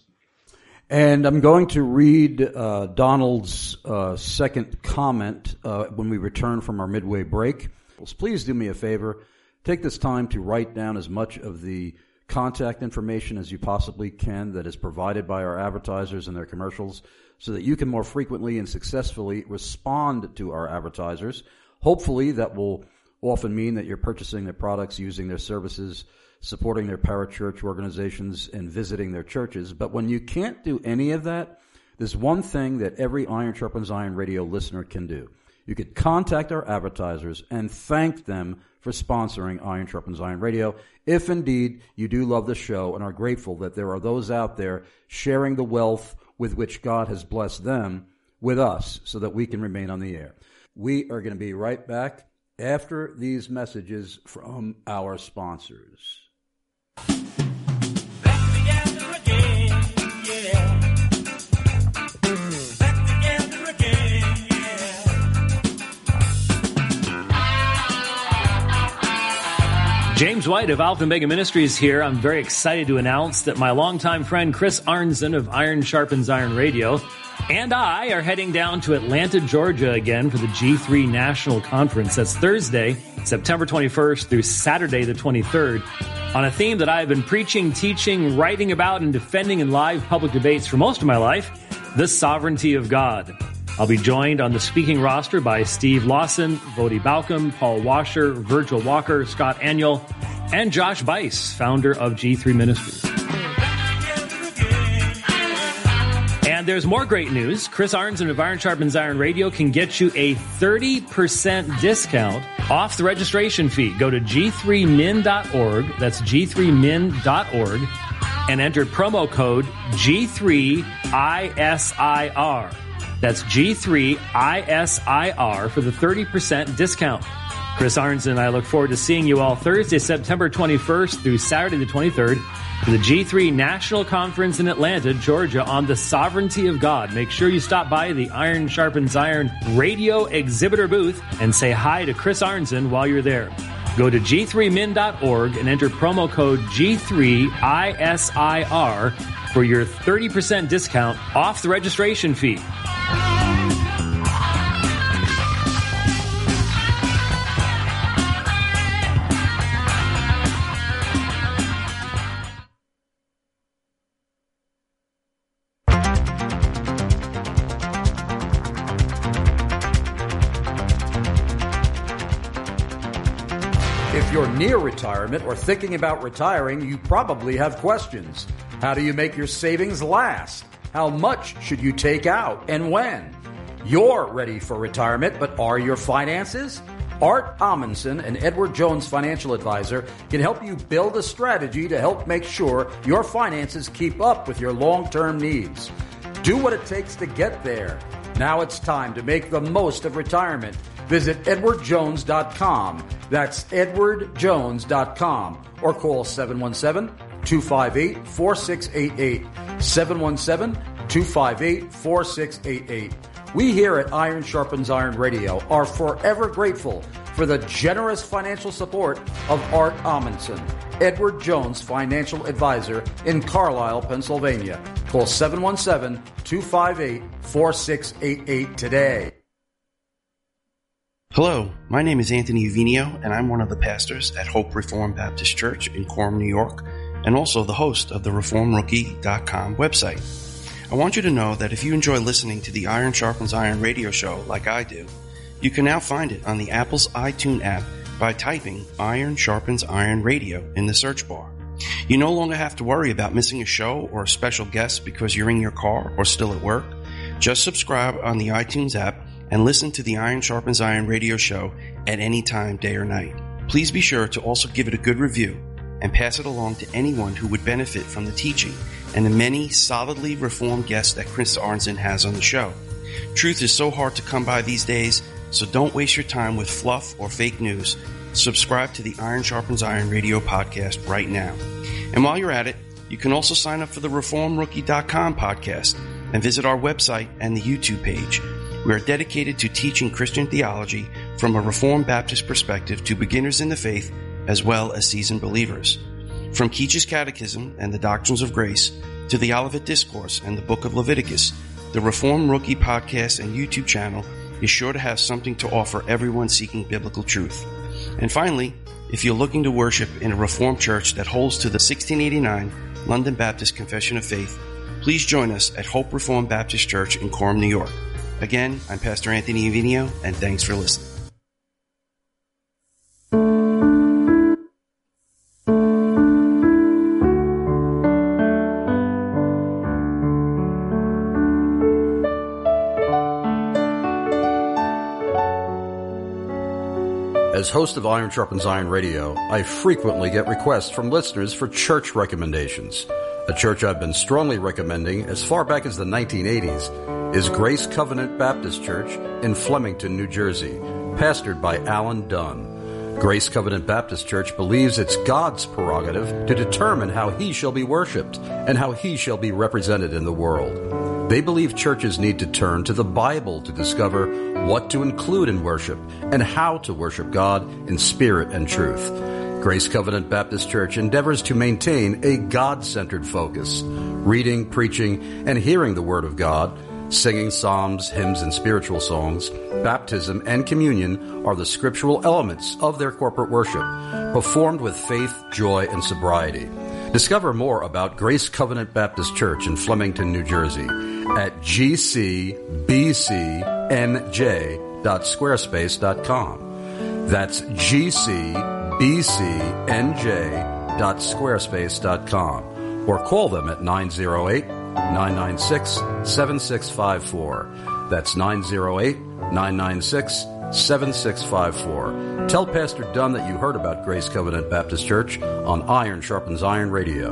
And I'm going to read Donald's second comment when we return from our midway break. Please do me a favor. Take this time to write down as much of the contact information as you possibly can that is provided by our advertisers and their commercials, so that you can more frequently and successfully respond to our advertisers. Hopefully that will often mean that you're purchasing their products, using their services, supporting their parachurch organizations, and visiting their churches. But when you can't do any of that, there's one thing that every Iron Sharpens Iron radio listener can do. You could contact our advertisers and thank them for sponsoring Iron Sharpens Iron Radio, if indeed you do love the show and are grateful that there are those out there sharing the wealth with which God has blessed them with us so that we can remain on the air. We are going to be right back after these messages from our sponsors.
James White of Alpha and Omega Ministries here. I'm very excited to announce that my longtime friend Chris Arnzen of Iron Sharpens Iron Radio and I are heading down to Atlanta, Georgia again for the G3 National Conference. That's Thursday, September 21st through Saturday the 23rd, on a theme that I've been preaching, teaching, writing about, and defending in live public debates for most of my life, the sovereignty of God. I'll be joined on the speaking roster by Steve Lawson, Vodi Balcom, Paul Washer, Virgil Walker, Scott Aniel, and Josh Bice, founder of G3 Ministries. And there's more great news. Chris Arnzen of Iron Sharpens Iron Radio can get you a 30% discount off the registration fee. Go to g3min.org. That's g3min.org. And enter promo code G3ISIR. That's G3ISIR for the 30% discount. Chris Arnzen and I look forward to seeing you all Thursday, September 21st through Saturday the 23rd for the G3 National Conference in Atlanta, Georgia on the sovereignty of God. Make sure you stop by the Iron Sharpens Iron radio exhibitor booth and say hi to Chris Arnzen while you're there. Go to g3min.org and enter promo code G3ISIR for your 30% discount off the registration fee.
If you're near retirement or thinking about retiring, you probably have questions. How do you make your savings last? How much should you take out and when? You're ready for retirement, but are your finances? Art Amundsen, an Edward Jones financial advisor, can help you build a strategy to help make sure your finances keep up with your long-term needs. Do what it takes to get there. Now it's time to make the most of retirement. Visit edwardjones.com. That's edwardjones.com. Or call 717-258-4688. 717-258-4688. We here at Iron Sharpens Iron Radio are forever grateful for the generous financial support of Art Amundsen, Edward Jones financial advisor in Carlisle, Pennsylvania. Call 717-258-4688 today.
Hello, my name is Anthony Uvinio, and I'm one of the pastors at Hope Reformed Baptist Church in Coram, New York, and also the host of the ReformRookie.com website. I want you to know that if you enjoy listening to the Iron Sharpens Iron radio show like I do, you can now find it on the Apple's iTunes app by typing Iron Sharpens Iron Radio in the search bar. You no longer have to worry about missing a show or a special guest because you're in your car or still at work. Just subscribe on the iTunes app and listen to the Iron Sharpens Iron radio show at any time, day or night. Please be sure to also give it a good review and pass it along to anyone who would benefit from the teaching and the many solidly reformed guests that Chris Arnzen has on the show. Truth is so hard to come by these days, so don't waste your time with fluff or fake news. Subscribe to the Iron Sharpens Iron radio podcast right now. And while you're at it, you can also sign up for the ReformRookie.com podcast and visit our website and the YouTube page. We are dedicated to teaching Christian theology from a Reformed Baptist perspective to beginners in the faith as well as seasoned believers. From Keach's Catechism and the Doctrines of Grace to the Olivet Discourse and the Book of Leviticus, the Reformed Rookie podcast and YouTube channel is sure to have something to offer everyone seeking biblical truth. And finally, if you're looking to worship in a Reformed church that holds to the 1689 London Baptist Confession of Faith, please join us at Hope Reformed Baptist Church in Coram, New York. Again, I'm Pastor Anthony Uvinio, and thanks for listening.
As host of Iron Sharpens Iron Radio, I frequently get requests from listeners for church recommendations. A church I've been strongly recommending as far back as the 1980s is Grace Covenant Baptist Church in Flemington, New Jersey, pastored by Alan Dunn. Grace Covenant Baptist Church believes it's God's prerogative to determine how He shall be worshipped and how He shall be represented in the world. They believe churches need to turn to the Bible to discover what to include in worship and how to worship God in spirit and truth. Grace Covenant Baptist Church endeavors to maintain a God-centered focus, reading, preaching, and hearing the Word of God. Singing psalms, hymns, and spiritual songs, baptism, and communion are the scriptural elements of their corporate worship, performed with faith, joy, and sobriety. Discover more about Grace Covenant Baptist Church in Flemington, New Jersey at gcbcnj.squarespace.com. That's gcbcnj.squarespace.com. Or call them at 908-996-7654. That's 908-996-7654. Tell Pastor Dunn that you heard about Grace Covenant Baptist Church on Iron Sharpens Iron Radio.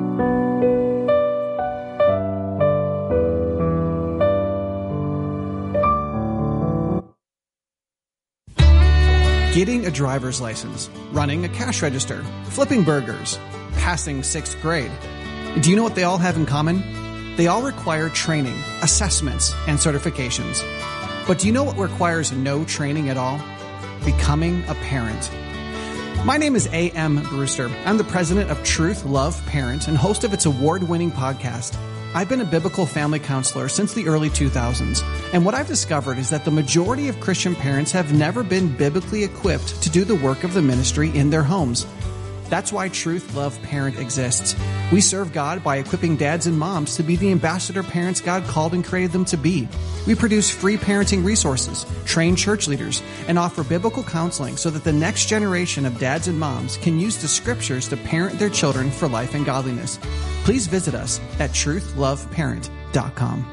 Getting a driver's license, running a cash register, flipping burgers, passing 6th grade. Do you know what they all have in common? They all require training, assessments, and certifications. But do you know what requires no training at all? Becoming a parent. My name is A.M. Brewster. I'm the president of Truth Love Parent and host of its award-winning podcast. I've been a biblical family counselor since the early 2000s, and what I've discovered is that the majority of Christian parents have never been biblically equipped to do the work of the ministry in their homes. That's why Truth Love Parent exists. We serve God by equipping dads and moms to be the ambassador parents God called and created them to be. We produce free parenting resources, train church leaders, and offer biblical counseling so that the next generation of dads and moms can use the scriptures to parent their children for life and godliness. Please visit us at truthloveparent.com.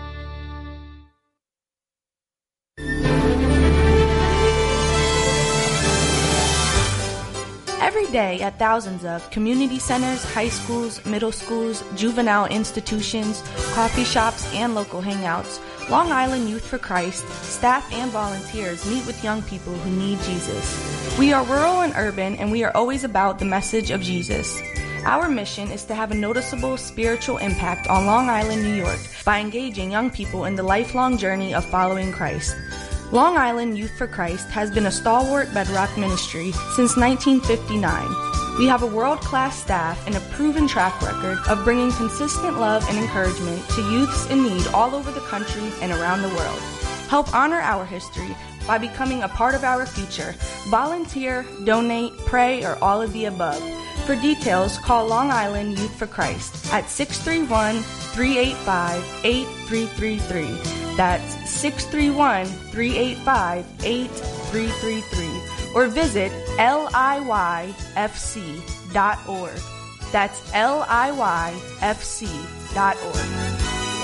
Every day at thousands of community centers, high schools, middle schools, juvenile institutions, coffee shops, and local hangouts, Long Island Youth for Christ, staff and volunteers meet with young people who need Jesus. We are rural and urban, and we are always about the message of Jesus. Our mission is to have a noticeable spiritual impact on Long Island, New York, by engaging young people in the lifelong journey of following Christ. Long Island Youth for Christ has been a stalwart bedrock ministry since 1959. We have a world-class staff and a proven track record of bringing consistent love and encouragement to youths in need all over the country and around the world. Help honor our history by becoming a part of our future. Volunteer, donate, pray, or all of the above. For details, call Long Island Youth for Christ at 631-385-8333. That's 631-385-8333. Or visit liyfc.org. That's liyfc.org.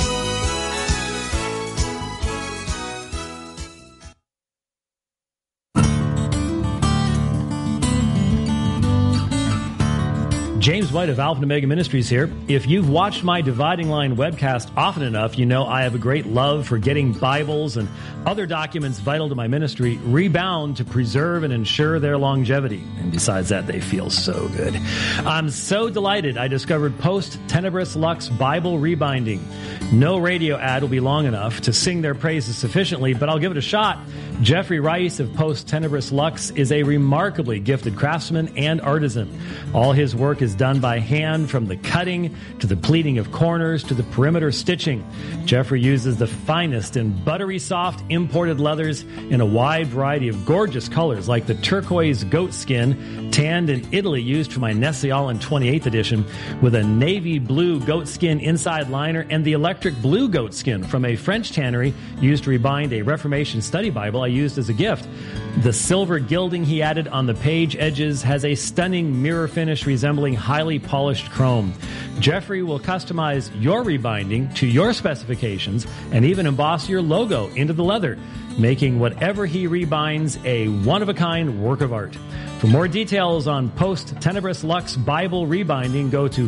James White of Alpha and Omega Ministries here. If you've watched my Dividing Line webcast often enough, you know I have a great love for getting Bibles and other documents vital to my ministry rebound to preserve and ensure their longevity. And besides that, they feel so good. I'm so delighted I discovered Post Tenebris Lux Bible Rebinding. No radio ad will be long enough to sing their praises sufficiently, but I'll give it a shot. Jeffrey Rice of Post Tenebris Lux is a remarkably gifted craftsman and artisan. All his work is done by hand, from the cutting to the pleating of corners to the perimeter stitching. Jeffrey uses the finest and buttery soft imported leathers in a wide variety of gorgeous colors, like the turquoise goat skin tanned in Italy used for my Nessial 28th edition, with a navy blue goat skin inside liner, and the electric blue goat skin from a French tannery used to rebind a Reformation study Bible I used as a gift. The silver gilding he added on the page edges has a stunning mirror finish resembling highly polished chrome. Jeffrey will customize your rebinding to your specifications and even emboss your logo into the leather, making whatever he rebinds a one-of-a-kind work of art. For more details on Post Tenebris Lux Bible Rebinding, go to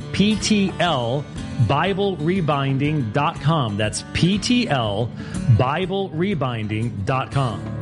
PTLBibleRebinding.com. That's PTLBibleRebinding.com.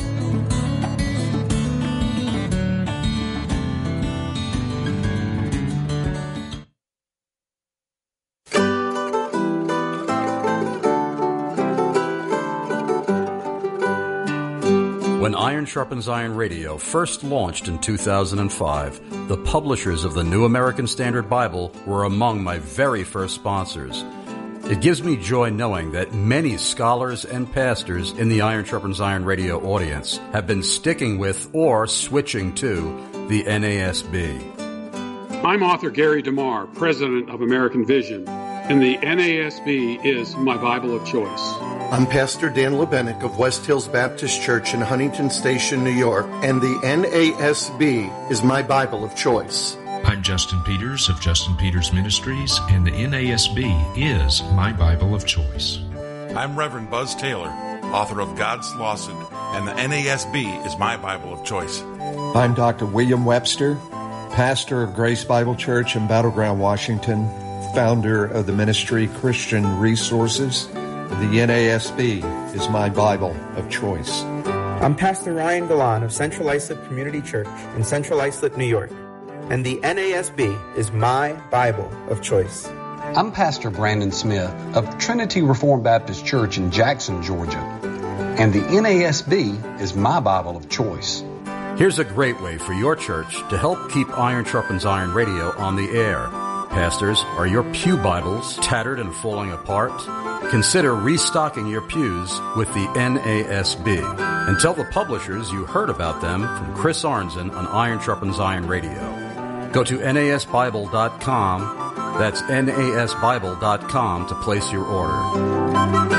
When Iron Sharpens Iron Radio first launched in 2005, the publishers of the New American Standard Bible were among my very first sponsors. It gives me joy knowing that many scholars and pastors in the Iron Sharpens Iron Radio audience have been sticking with or switching to the NASB.
I'm author Gary DeMar, president of American Vision, and the NASB is my Bible of choice.
I'm Pastor Dan Lebenik of West Hills Baptist Church in Huntington Station, New York, and the NASB is my Bible of choice.
I'm Justin Peters of Justin Peters Ministries, and the NASB is my Bible of choice.
I'm Reverend Buzz Taylor, author of God's Lawson, and the NASB is my Bible of choice.
I'm Dr. William Webster, pastor of Grace Bible Church in Battleground, Washington, founder of the ministry Christian Resources. The NASB is my Bible of choice.
I'm Pastor Ryan Galan of Central Islip Community Church in Central Islip, New York, and the NASB is my Bible of choice.
I'm Pastor Brandon Smith of Trinity Reformed Baptist Church in Jackson, Georgia, and the NASB is my Bible of choice.
Here's a great way for your church to help keep Iron Sharpens Iron Radio on the air. Pastors, are your pew Bibles tattered and falling apart? Consider restocking your pews with the NASB. And tell the publishers you heard about them from Chris Arnzen on Iron Sharpens Iron Radio. Go to nasbible.com. That's nasbible.com to place your order.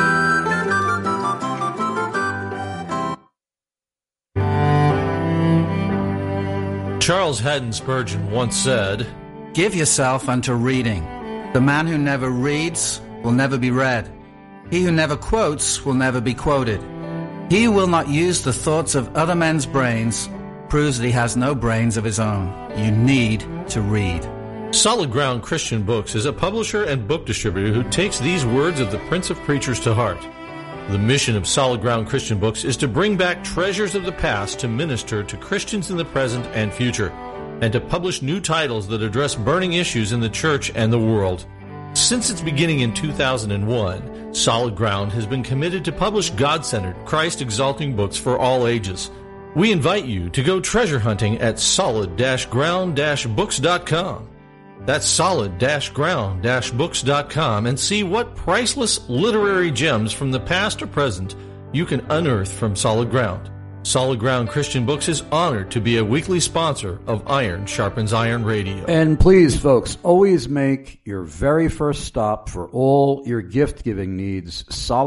Charles Haddon Spurgeon once said,
"Give yourself unto reading. The man who never reads will never be read. He who never quotes will never be quoted. He who will not use the thoughts of other men's brains proves that he has no brains of his own. You need to read."
Solid Ground Christian Books is a publisher and book distributor who takes these words of the Prince of Preachers to heart. The mission of Solid Ground Christian Books is to bring back treasures of the past to minister to Christians in the present and future, and to publish new titles that address burning issues in the church and the world. Since its beginning in 2001, Solid Ground has been committed to publish God-centered, Christ-exalting books for all ages. We invite you to go treasure hunting at solid-ground-books.com. That's solid-ground-books.com, and see what priceless literary gems from the past or present you can unearth from Solid Ground. Solid Ground Christian Books is honored to be a weekly sponsor of Iron Sharpens Iron Radio.
And please, folks, always make your very first stop for all your gift-giving needs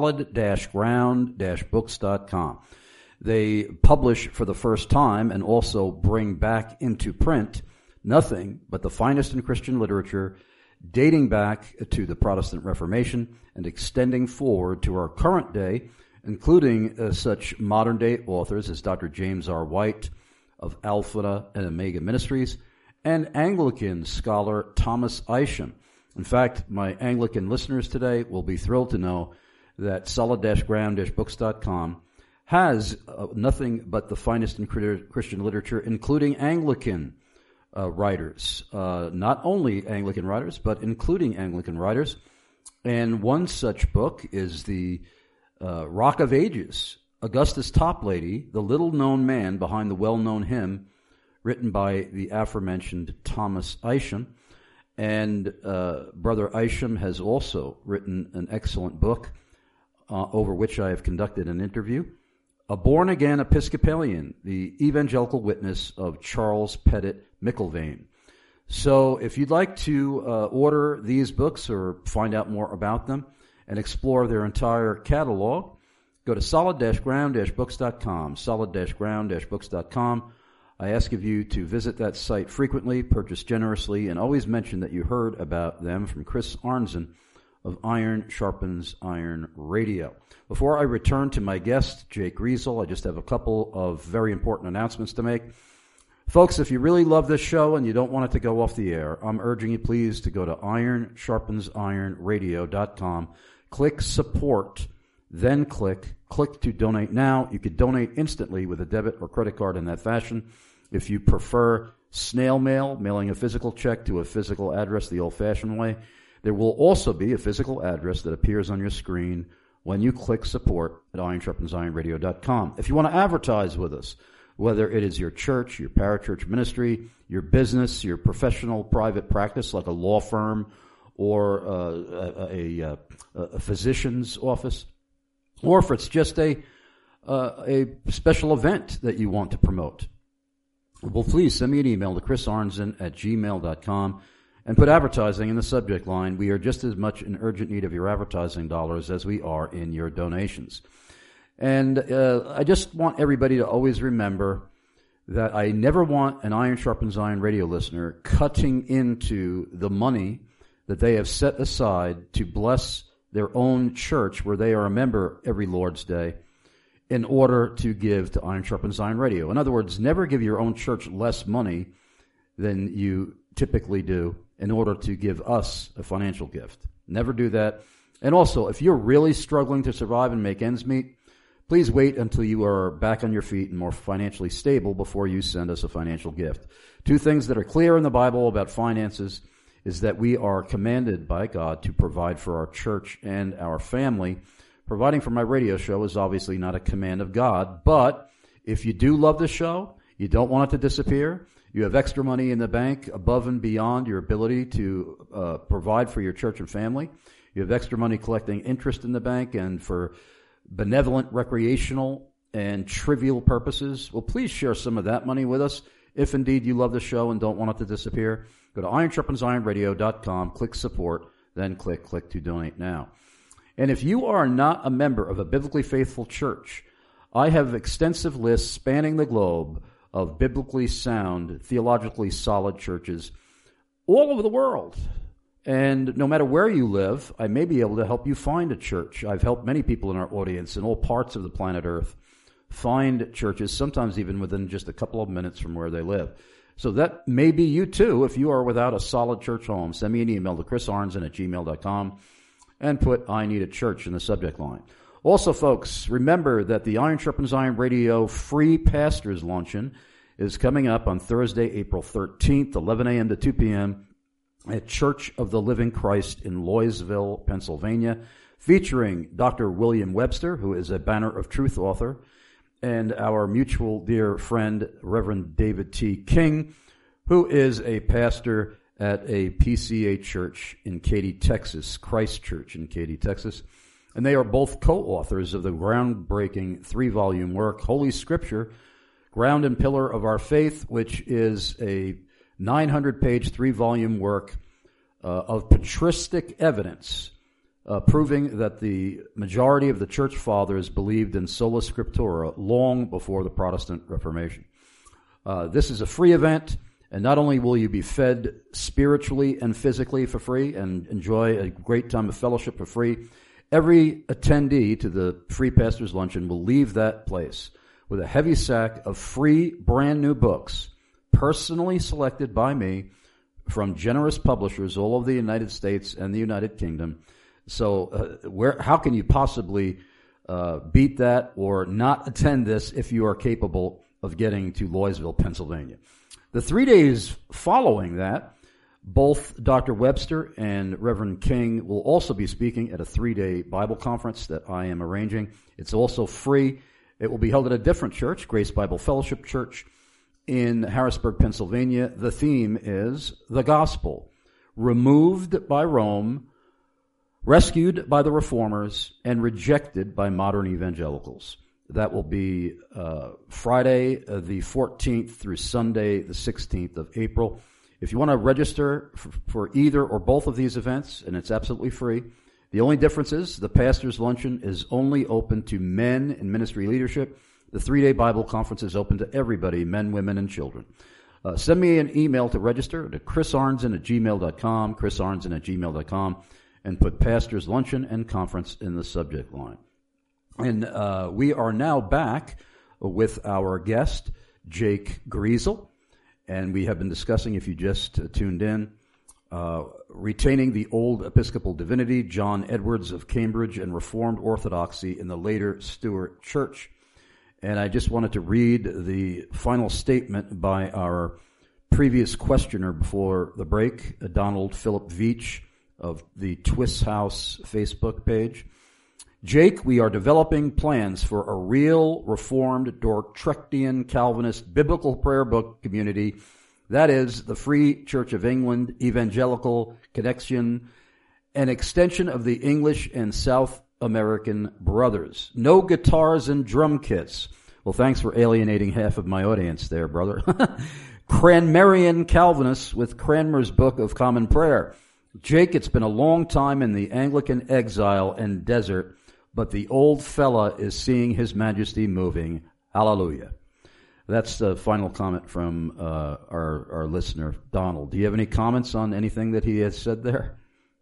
solid-ground-books.com. They publish for the first time and also bring back into print nothing but the finest in Christian literature, dating back to the Protestant Reformation and extending forward to our current day, including such modern-day authors as Dr. James R. White of Alpha and Omega Ministries and Anglican scholar Thomas Isham. In fact, my Anglican listeners today will be thrilled to know that solid-ground-books.com has nothing but the finest in Christian literature, including Anglican writers, not only Anglican writers, but including Anglican writers. And one such book is the Rock of Ages, Augustus Toplady, the little-known man behind the well-known hymn written by the aforementioned Thomas Isham. And Brother Isham has also written an excellent book over which I have conducted an interview, A Born-Again Episcopalian, the Evangelical Witness of Charles Pettit McIlvaine. So if you'd like to order these books or find out more about them and explore their entire catalog, go to solid-ground-books.com, solid-ground-books.com. I ask of you to visit that site frequently, purchase generously, and always mention that you heard about them from Chris Arnzen of Iron Sharpens Iron Radio. Before I return to my guest, Jake Riesel, I just have a couple of very important announcements to make. Folks, if you really love this show and you don't want it to go off the air, I'm urging you please to go to ironsharpensironradio.com, click support, then click to donate now. You could donate instantly with a debit or credit card in that fashion. If you prefer snail mail, mailing a physical check to a physical address the old-fashioned way, there will also be a physical address that appears on your screen when you click support at ironsharpensironradio.com. If you want to advertise with us, whether it is your church, your parachurch ministry, your business, your professional private practice like a law firm or a physician's office, or if it's just a special event that you want to promote, well, please send me an email to chrisarnzen@gmail.com and put advertising in the subject line. We are just as much in urgent need of your advertising dollars as we are in your donations. And I just want everybody to always remember that I never want an Iron Sharpens Iron radio listener cutting into the money that they have set aside to bless their own church where they are a member every Lord's Day in order to give to Iron Sharpens Iron Radio. In other words, never give your own church less money than you typically do in order to give us a financial gift. Never do that. And also, if you're really struggling to survive and make ends meet, please wait until you are back on your feet and more financially stable before you send us a financial gift. Two things that are clear in the Bible about finances is that we are commanded by God to provide for our church and our family. Providing for my radio show is obviously not a command of God, but if you do love the show, you don't want it to disappear, you have extra money in the bank above and beyond your ability to provide for your church and family, you have extra money collecting interest in the bank and for benevolent, recreational, and trivial purposes, well, please share some of that money with us. If indeed you love the show and don't want it to disappear, go to ironsharpensironradio.com, click support, then click to donate now. And if you are not a member of a biblically faithful church, I have extensive lists spanning the globe of biblically sound, theologically solid churches all over the world. And no matter where you live, I may be able to help you find a church. I've helped many people in our audience in all parts of the planet Earth find churches, sometimes even within just a couple of minutes from where they live. So that may be you too if you are without a solid church home. Send me an email to chrisarnzen@gmail.com and put I Need a Church in the subject line. Also, folks, remember that the Iron Sharpens Iron Radio Free Pastors Luncheon is coming up on Thursday, April 13th, 11 a.m. to 2 p.m. at Church of the Living Christ in Loysville, Pennsylvania, featuring Dr. William Webster, who is a Banner of Truth author, and our mutual dear friend, Reverend David T. King, who is a pastor at a PCA church in Katy, Texas, Christ Church in Katy, Texas. And they are both co-authors of the groundbreaking 3-volume work, Holy Scripture, Ground and Pillar of Our Faith, which is a 900-page 3-volume work of patristic evidence proving that the majority of the church fathers believed in sola scriptura long before the Protestant Reformation. This is a free event, and not only will you be fed spiritually and physically for free and enjoy a great time of fellowship for free, every attendee to the Free Pastors Luncheon will leave that place with a heavy sack of free brand new books, personally selected by me from generous publishers all over the United States and the United Kingdom. So how can you possibly beat that or not attend this if you are capable of getting to Loysville, Pennsylvania? The 3 days following that, both Dr. Webster and Reverend King will also be speaking at a 3-day Bible conference that I am arranging. It's also free. It will be held at a different church, Grace Bible Fellowship Church in Harrisburg, Pennsylvania. The theme is the gospel, removed by Rome, rescued by the reformers, and rejected by modern evangelicals. That will be Friday the 14th through Sunday the 16th of April. If you want to register for either or both of these events, and it's absolutely free, the only difference is the Pastor's Luncheon is only open to men in ministry leadership. The 3-day Bible conference is open to everybody, men, women, and children. Send me an email to register to chrisarnzen@gmail.com, chrisarnzen@gmail.com, and put Pastor's Luncheon and Conference in the subject line. And we are now back with our guest, Jake Griesel. And we have been discussing, if you just tuned in, retaining the old Episcopal divinity, John Edwards of Cambridge, and Reformed Orthodoxy in the later Stuart Church. And I just wanted to read the final statement by our previous questioner before the break, Donald Philip Veach of the Twist House Facebook page. Jake, we are developing plans for a real Reformed Dordtrectian Calvinist biblical prayer book community. That is the Free Church of England Evangelical Connection, an extension of the English and South American Brothers. No guitars and drum kits. Well, thanks for alienating half of my audience there, brother. Cranmerian Calvinist with Cranmer's Book of Common Prayer. Jake, it's been a long time in the Anglican exile and desert, but the old fella is seeing His Majesty moving. Hallelujah. That's the final comment from our listener, Donald. Do you have any comments on anything that he has said there?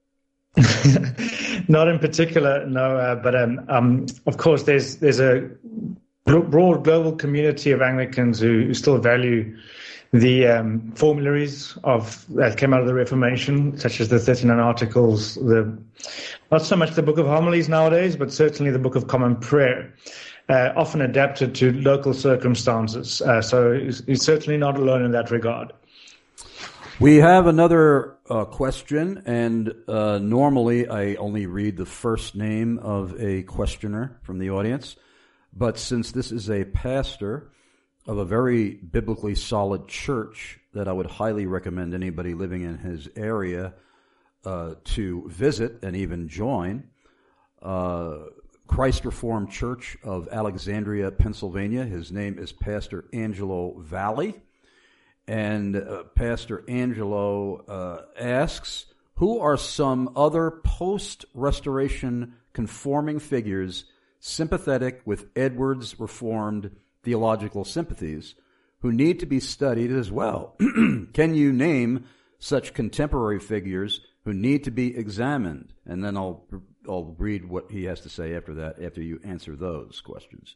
Not in particular, no. But of course, there's a broad global community of Anglicans who still value the formularies that came out of the Reformation, such as the 39 Articles, not so much the Book of Homilies nowadays, but certainly the Book of Common Prayer, often adapted to local circumstances. So he's certainly not alone in that regard.
We have another question, and normally I only read the first name of a questioner from the audience, but since this is a pastor of a very biblically solid church that I would highly recommend anybody living in his area to visit and even join, Christ Reformed Church of Alexandria, Pennsylvania. His name is Pastor Angelo Valley. And Pastor Angelo asks, who are some other post-Restoration conforming figures sympathetic with Edwards' Reformed theological sympathies who need to be studied as well? Can you name such contemporary figures who need to be examined? And then I'll read what he has to say after that, after you answer those questions.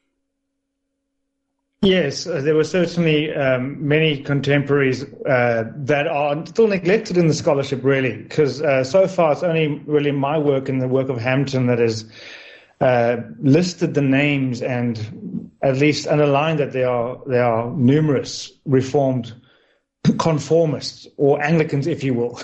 Yes, there were certainly many contemporaries that are still neglected in the scholarship, really, because so far it's only really my work and the work of Hampton that has listed the names and at least underlined that there are numerous Reformed conformists, or Anglicans, if you will,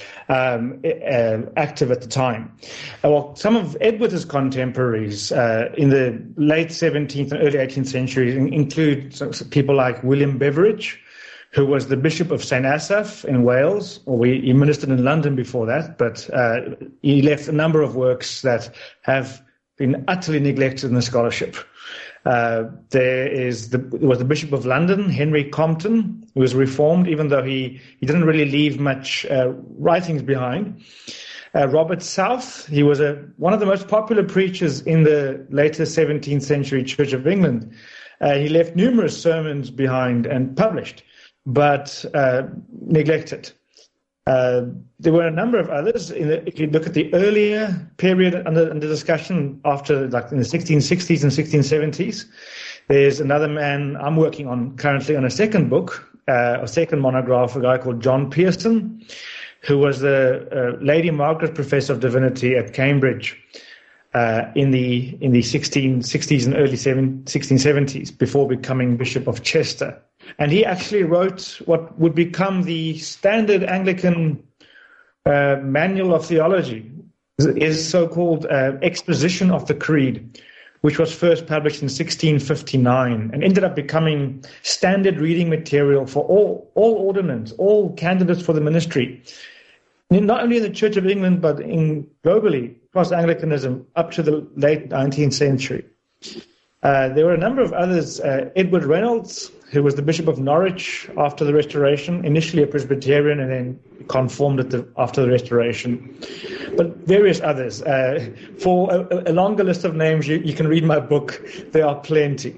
active at the time. Well, some of Edwards' contemporaries in the late 17th and early 18th century include people like William Beveridge, who was the Bishop of St. Asaph in Wales, or he ministered in London before that, but he left a number of works that have been utterly neglected in the scholarship. There was the Bishop of London, Henry Compton, who was Reformed, even though he didn't really leave much writings behind. Robert South, he was one of the most popular preachers in the later 17th century Church of England. He left numerous sermons behind and published, but neglected. There were a number of others. If you look at the earlier period under discussion, after like in the 1660s and 1670s, there's another man I'm working on currently on a second book, a second monograph, a guy called John Pearson, who was the Lady Margaret Professor of Divinity at Cambridge in the 1660s and early 1670s, before becoming Bishop of Chester. And he actually wrote what would become the standard Anglican manual of theology, his so-called Exposition of the Creed, which was first published in 1659 and ended up becoming standard reading material for all ordinands, all candidates for the ministry, not only in the Church of England, but globally across Anglicanism up to the late 19th century. There were a number of others. Edward Reynolds, who was the Bishop of Norwich after the Restoration, initially a Presbyterian and then conformed after the Restoration. But various others. For a longer list of names, you can read my book. There are plenty.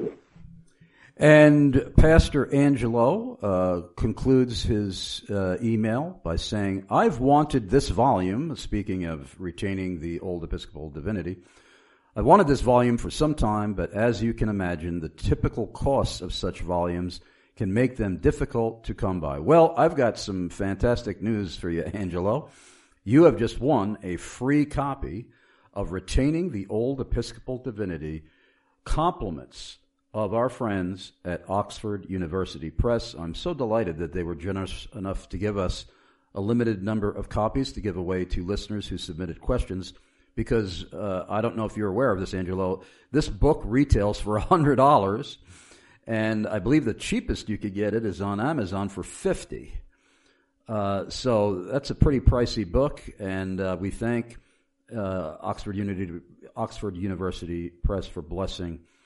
And Pastor Angelo concludes his email by saying, I've wanted this volume, speaking of retaining the old Episcopal divinity, I wanted this volume for some time, but as you can imagine, the typical costs of such volumes can make them difficult to come by. Well, I've got some fantastic news for you, Angelo. You have just won a free copy of Retaining the Old Episcopal Divinity, compliments of our friends at Oxford University Press. I'm so delighted that they were generous enough to give us a limited number of copies to give away to listeners who submitted questions. Because I don't know if you're aware of this, Angelo. This book retails for $100, and I believe the cheapest you could get it is on Amazon for $50. So that's a pretty pricey book, and we thank Oxford University Press for blessing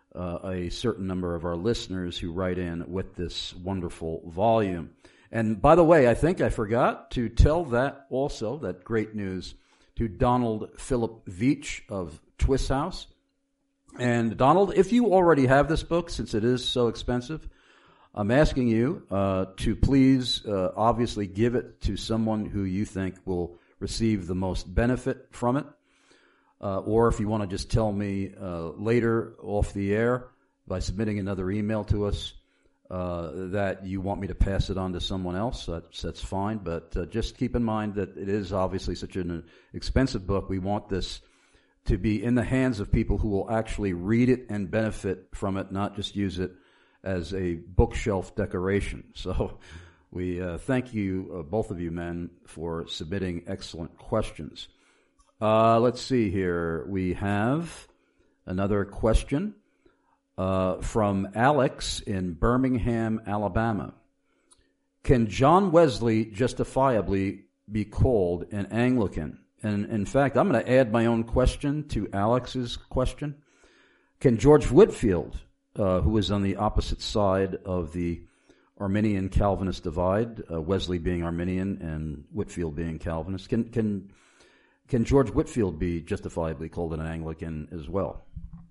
a certain number of our listeners who write in with this wonderful volume. And by the way, I think I forgot to tell that also, that great news, to Donald Philip Veach of Twist House. And Donald, if you already have this book, since it is so expensive, I'm asking you to please obviously give it to someone who you think will receive the most benefit from it. Or if you want to just tell me later off the air by submitting another email to us that you want me to pass it on to someone else, that's fine. But just keep in mind that it is obviously such an expensive book. We want this to be in the hands of people who will actually read it and benefit from it, not just use it as a bookshelf decoration. So we thank you, both of you men, for submitting excellent questions. Let's see here. We have another question from Alex in Birmingham, Alabama. Can John Wesley justifiably be called an Anglican? And in fact, I'm going to add my own question to Alex's question. Can George Whitefield, who is on the opposite side of the Arminian Calvinist divide, Wesley being Arminian and Whitefield being Calvinist, can George Whitefield be justifiably called an Anglican as well?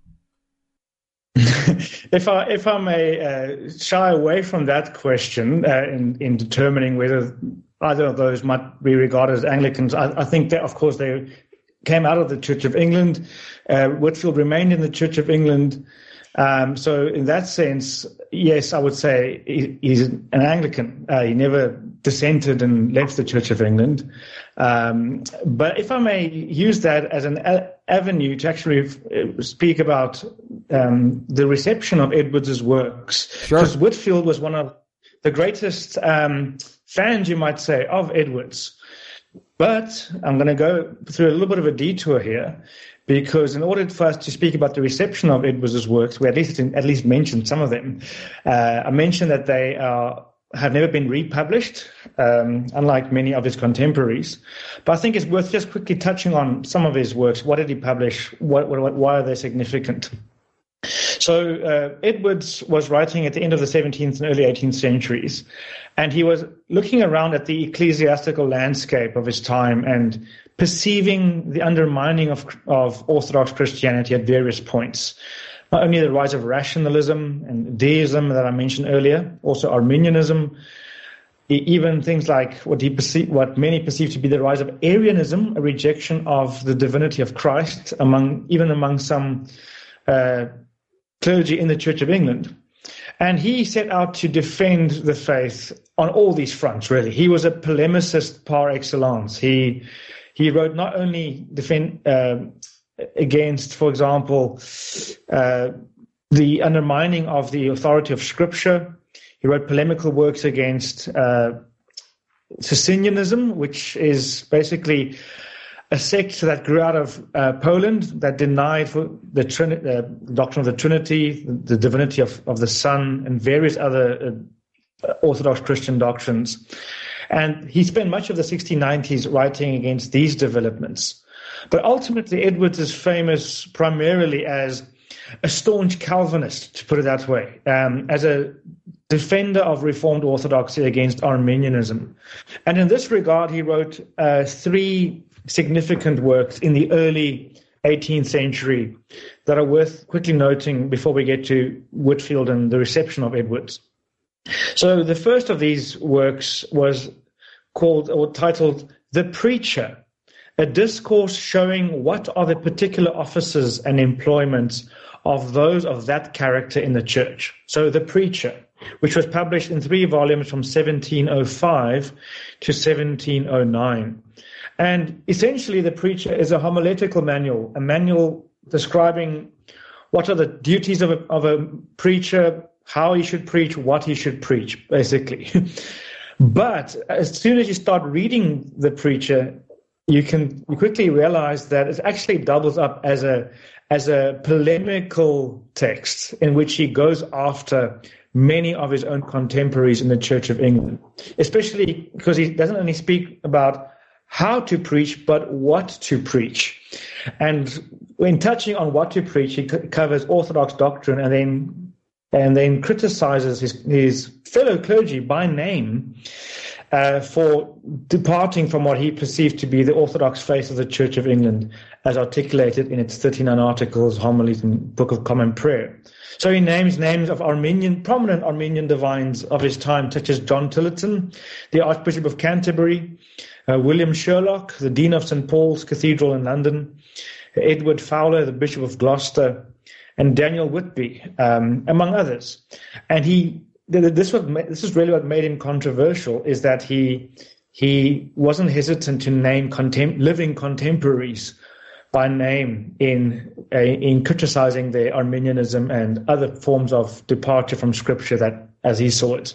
If I may shy away from that question in determining whether either of those might be regarded as Anglicans, I think that, of course, they came out of the Church of England. Whitefield remained in the Church of England. So in that sense, yes, I would say he's an Anglican. He never dissented and left the Church of England. But if I may use that as an avenue to actually speak about the reception of Edwards's works, because Whitefield was one of the greatest fans, you might say, of Edwards. But I'm going to go through a little bit of a detour here, because in order for us to speak about the reception of Edwards's works, we at least mentioned some of them. I mentioned that they have never been republished, unlike many of his contemporaries. But I think it's worth just quickly touching on some of his works. What did he publish? Why are they significant? So Edwards was writing at the end of the 17th and early 18th centuries, and he was looking around at the ecclesiastical landscape of his time and perceiving the undermining of Orthodox Christianity at various points. Not only the rise of rationalism and deism that I mentioned earlier, also Arminianism, even things like what many perceive to be the rise of Arianism, a rejection of the divinity of Christ among some clergy in the Church of England. And he set out to defend the faith on all these fronts, really. He was a polemicist par excellence. He wrote not only against, for example, the undermining of the authority of Scripture. He wrote polemical works against Socinianism, which is basically a sect that grew out of Poland that denied the doctrine of the Trinity, the divinity of the Son, and various other Orthodox Christian doctrines. And he spent much of the 1690s writing against these developments. But ultimately, Edwards is famous primarily as a staunch Calvinist, to put it that way, as a defender of Reformed Orthodoxy against Arminianism. And in this regard, he wrote three significant works in the early 18th century that are worth quickly noting before we get to Whitefield and the reception of Edwards. So the first of these works was called or titled The Preacher, a discourse showing what are the particular offices and employments of those of that character in the church. So The Preacher, which was published in 3 volumes from 1705 to 1709. And essentially, The Preacher is a homiletical manual, a manual describing what are the duties of a preacher, how he should preach, what he should preach, basically. But as soon as you start reading The Preacher, you quickly realize that it actually doubles up as a polemical text in which he goes after many of his own contemporaries in the Church of England, especially because he doesn't only speak about how to preach, but what to preach. And when touching on what to preach, he covers orthodox doctrine and then criticizes his fellow clergy by name for departing from what he perceived to be the orthodox faith of the Church of England, as articulated in its 39 articles, homilies, and Book of Common Prayer. So he names of prominent Armenian divines of his time, such as John Tillotson, the Archbishop of Canterbury, William Sherlock, the Dean of St. Paul's Cathedral in London, Edward Fowler, the Bishop of Gloucester, and Daniel Whitby, among others. And this is really what made him controversial, is that he wasn't hesitant to name living contemporaries by name in criticizing their Arminianism and other forms of departure from Scripture, that as he saw it,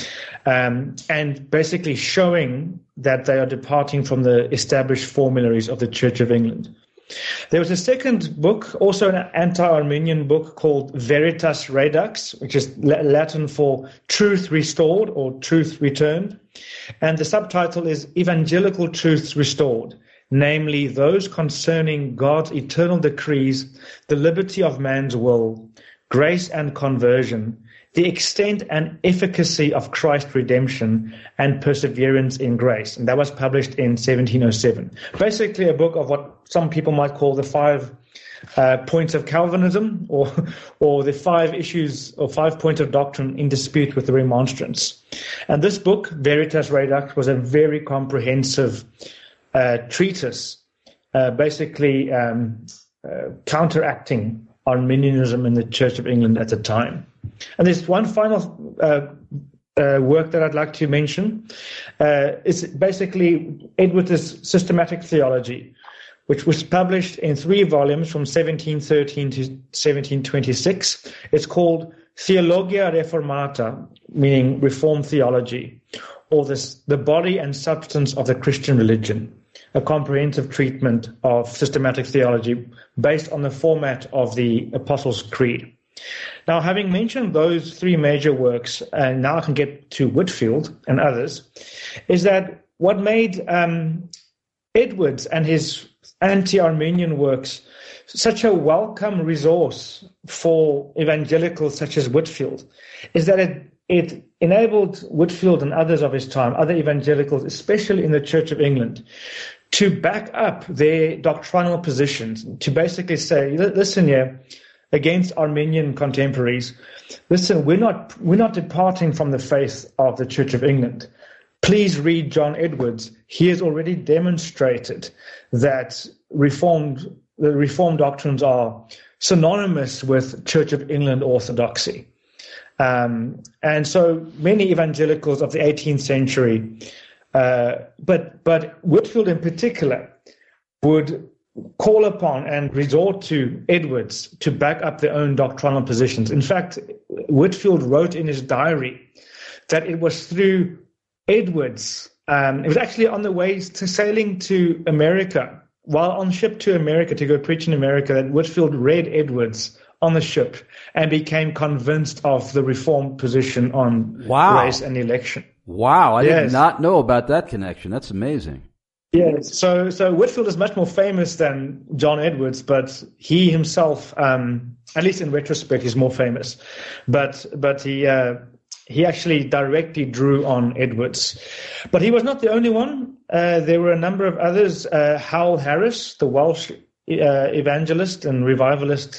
and basically showing that they are departing from the established formularies of the Church of England. There was a second book, also an anti-Arminian book, called Veritas Redux, which is Latin for Truth Restored or Truth Returned. And the subtitle is Evangelical Truths Restored, namely those concerning God's eternal decrees, the liberty of man's will, grace and conversion, the extent and efficacy of Christ's redemption, and perseverance in grace. And that was published in 1707. Basically a book of what some people might call the 5 points of Calvinism, or the 5 issues or 5 points of doctrine in dispute with the Remonstrants. And this book, Veritas Redux, was a very comprehensive treatise, basically counteracting Arminianism in the Church of England at the time. And there's one final work that I'd like to mention. It's basically Edwards' Systematic Theology, which was published in 3 volumes from 1713 to 1726. It's called Theologia Reformata, meaning Reformed Theology, or the body and substance of the Christian religion, a comprehensive treatment of systematic theology based on the format of the Apostles' Creed. Now, having mentioned those 3 major works, and now I can get to Whitefield and others, is that what made Edwards and his anti-Arminian works such a welcome resource for evangelicals such as Whitefield is that it enabled Whitefield and others of his time, other evangelicals, especially in the Church of England, to back up their doctrinal positions, to basically say, listen here, against Arminian contemporaries, listen, we're not departing from the faith of the Church of England. Please read John Edwards. He has already demonstrated that the Reformed doctrines are synonymous with Church of England orthodoxy. And so many evangelicals of the 18th century, but Whitefield in particular, would call upon and resort to Edwards to back up their own doctrinal positions. In fact, Whitefield wrote in his diary that it was through Edwards, it was actually on the way to sailing to America, while on ship to America to go preach in America, that Whitefield read Edwards on the ship and became convinced of the Reformed position on grace and election.
Wow, I did not know about that connection. That's amazing.
Yes, so Whitefield is much more famous than John Edwards, but he himself, at least in retrospect, is more famous. But he actually directly drew on Edwards. But he was not the only one. There were a number of others. Howell Harris, the Welsh evangelist and revivalist,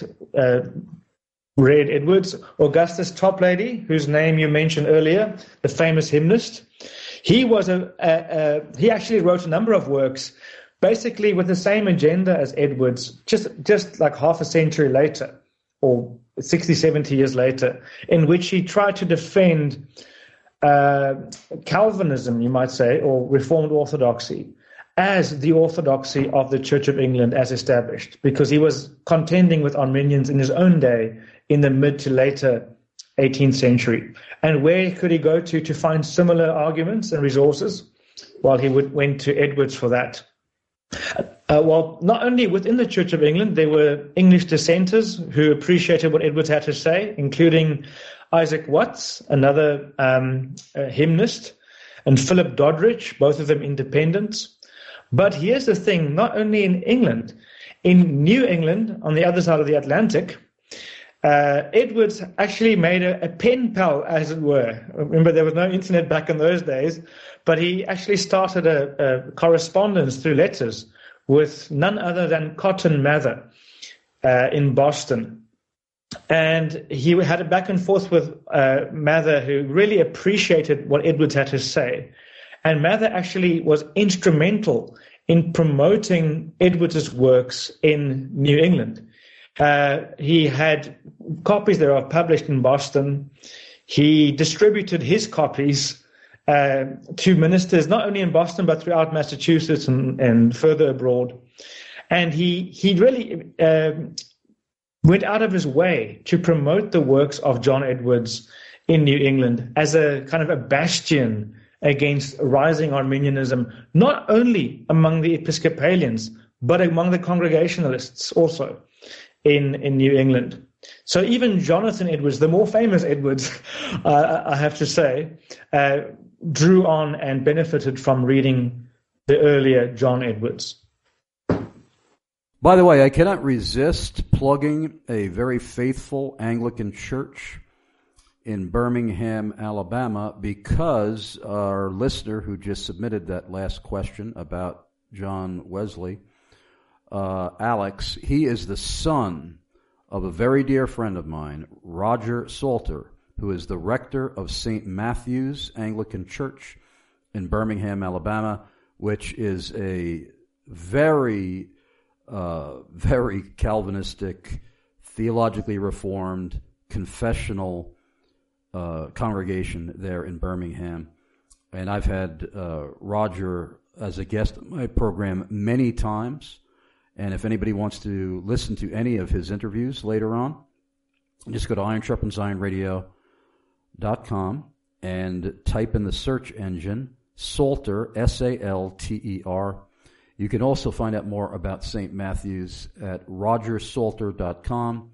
read Edwards. Augustus Toplady, whose name you mentioned earlier, the famous hymnist. He actually wrote a number of works, basically with the same agenda as Edwards, just like half a century later, or 60, 70 years later, in which he tried to defend Calvinism, you might say, or Reformed Orthodoxy, as the orthodoxy of the Church of England as established, because he was contending with Arminians in his own day in the mid to later 18th century. And where could he go to find similar arguments and resources? Well, he went to Edwards for that. Well, not only within the Church of England, there were English dissenters who appreciated what Edwards had to say, including Isaac Watts, another hymnist, and Philip Doddridge, both of them independents. But here's the thing, not only in England, in New England, on the other side of the Atlantic, Edwards actually made a pen pal, as it were. Remember, there was no internet back in those days, but he actually started a correspondence through letters with none other than Cotton Mather in Boston. And he had a back and forth with Mather, who really appreciated what Edwards had to say. And Mather actually was instrumental in promoting Edwards' works in New England. He had copies thereof published in Boston. He distributed his copies to ministers, not only in Boston, but throughout Massachusetts and further abroad. And he really went out of his way to promote the works of John Edwards in New England as a kind of a bastion against rising Arminianism, not only among the Episcopalians, but among the Congregationalists also in New England. So even Jonathan Edwards, the more famous Edwards, I have to say, drew on and benefited from reading the earlier John Edwards.
By the way, I cannot resist plugging a very faithful Anglican church in Birmingham, Alabama, because our listener who just submitted that last question about John Wesley, Alex, he is the son of a very dear friend of mine, Roger Salter, who is the rector of St. Matthew's Anglican Church in Birmingham, Alabama, which is a very Calvinistic, theologically reformed, confessional congregation there in Birmingham. And I've had Roger as a guest on my program many times. And if anybody wants to listen to any of his interviews later on, just go to ironsharpensironradio.com and type in the search engine Salter, S-A-L-T-E-R. You can also find out more about St. Matthew's at rogersalter.com,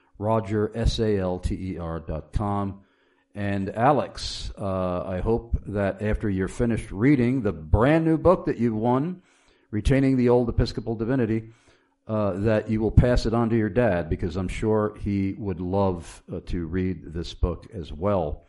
rogersalter.com. And Alex, I hope that after you're finished reading the brand new book that you won, Retaining the Old Episcopal Divinity, that you will pass it on to your dad, because I'm sure he would love to read this book as well.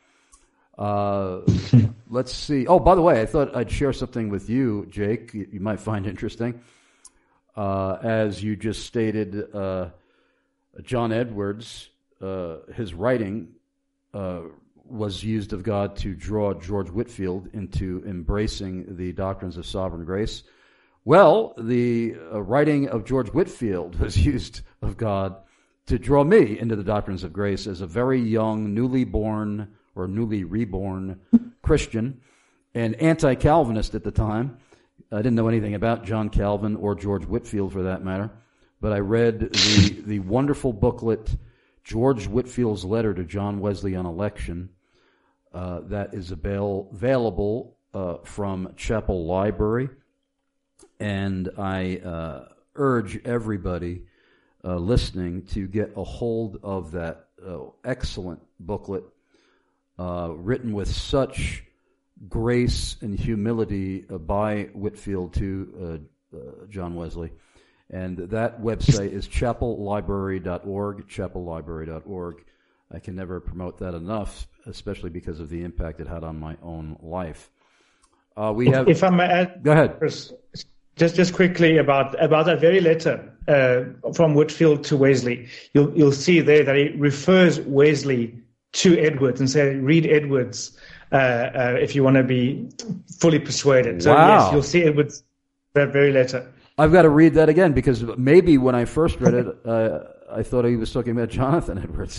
Let's see. Oh, by the way, I thought I'd share something with you, Jake, you might find interesting. As you just stated, John Edwards, his writing was used of God to draw George Whitefield into embracing the doctrines of sovereign grace. Well, the writing of George Whitefield was used of God to draw me into the doctrines of grace as a very young, newly born or newly reborn Christian and anti-Calvinist at the time. I didn't know anything about John Calvin or George Whitefield for that matter, but I read the wonderful booklet, George Whitefield's Letter to John Wesley on Election, that is available from Chapel Library. And I urge everybody listening to get a hold of that excellent booklet, written with such grace and humility by Whitefield to John Wesley. And that website is chapellibrary.org, chapellibrary.org. I can never promote that enough, especially because of the impact it had on my own life. We have.
If I may add,
go ahead.
Just quickly about that very letter from Whitefield to Wesley. You'll see there that he refers Wesley to Edwards and say, read Edwards if you want to be fully persuaded. So
wow.
Yes, you'll see Edwards, that very letter.
I've got to read that again, because maybe when I first read it, I thought he was talking about Jonathan Edwards.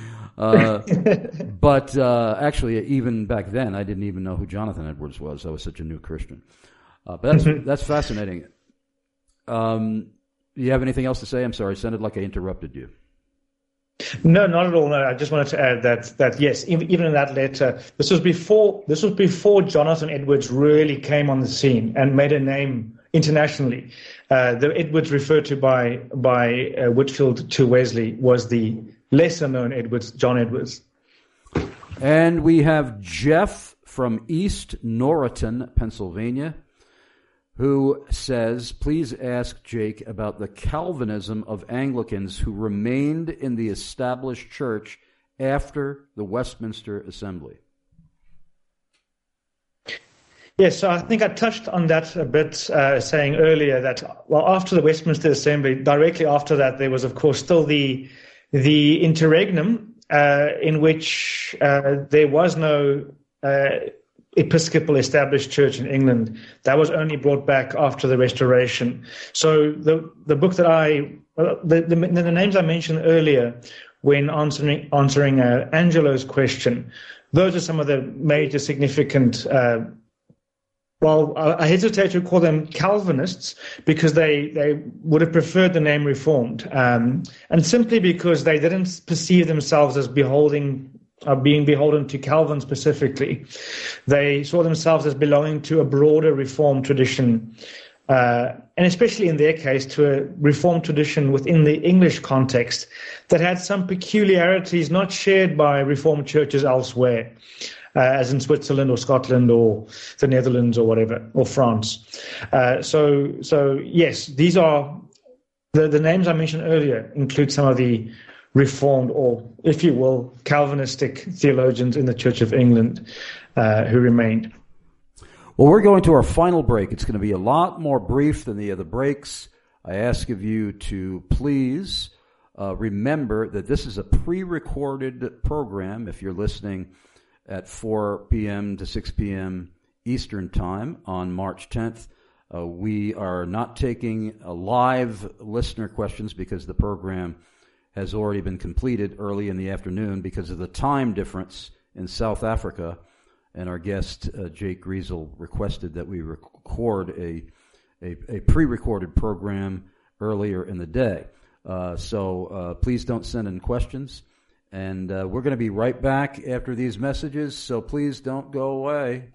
But actually, even back then, I didn't even know who Jonathan Edwards was. I was such a new Christian. But that's fascinating. Do you have anything else to say? I'm sorry, it sounded like I interrupted you.
No, not at all. No, I just wanted to add that yes, even in that letter, this was before Jonathan Edwards really came on the scene and made a name internationally. The Edwards referred to by Whitefield to Wesley was the lesser known Edwards, John Edwards.
And we have Jeff from East Norriton, Pennsylvania, who says, please ask Jake about the Calvinism of Anglicans who remained in the established church after the Westminster Assembly.
Yes, so I think I touched on that a bit, saying earlier that, well, after the Westminster Assembly, directly after that, there was, of course, still the interregnum, in which there was no Episcopal established church in England. That was only brought back after the Restoration. So the book that the names I mentioned earlier when answering Angelo's question, those are some of the major significant well, I hesitate to call them Calvinists because they would have preferred the name Reformed, and simply because they didn't perceive themselves as being beholden to Calvin specifically. They saw themselves as belonging to a broader Reformed tradition, and especially in their case, to a Reformed tradition within the English context that had some peculiarities not shared by Reformed churches elsewhere. As in Switzerland or Scotland or the Netherlands or whatever, or France. So yes, these are the names I mentioned earlier include some of the Reformed, or if you will, Calvinistic theologians in the Church of England who remained.
Well, we're going to our final break. It's going to be a lot more brief than the other breaks. I ask of you to please remember that this is a pre-recorded program if you're listening at 4 p.m. to 6 p.m. Eastern Time on March 10th. We are not taking live listener questions because the program has already been completed early in the afternoon because of the time difference in South Africa. And our guest, Jake Griesel, requested that we record a pre-recorded program earlier in the day. So please don't send in questions. And we're going to be right back after these messages, so please don't go away.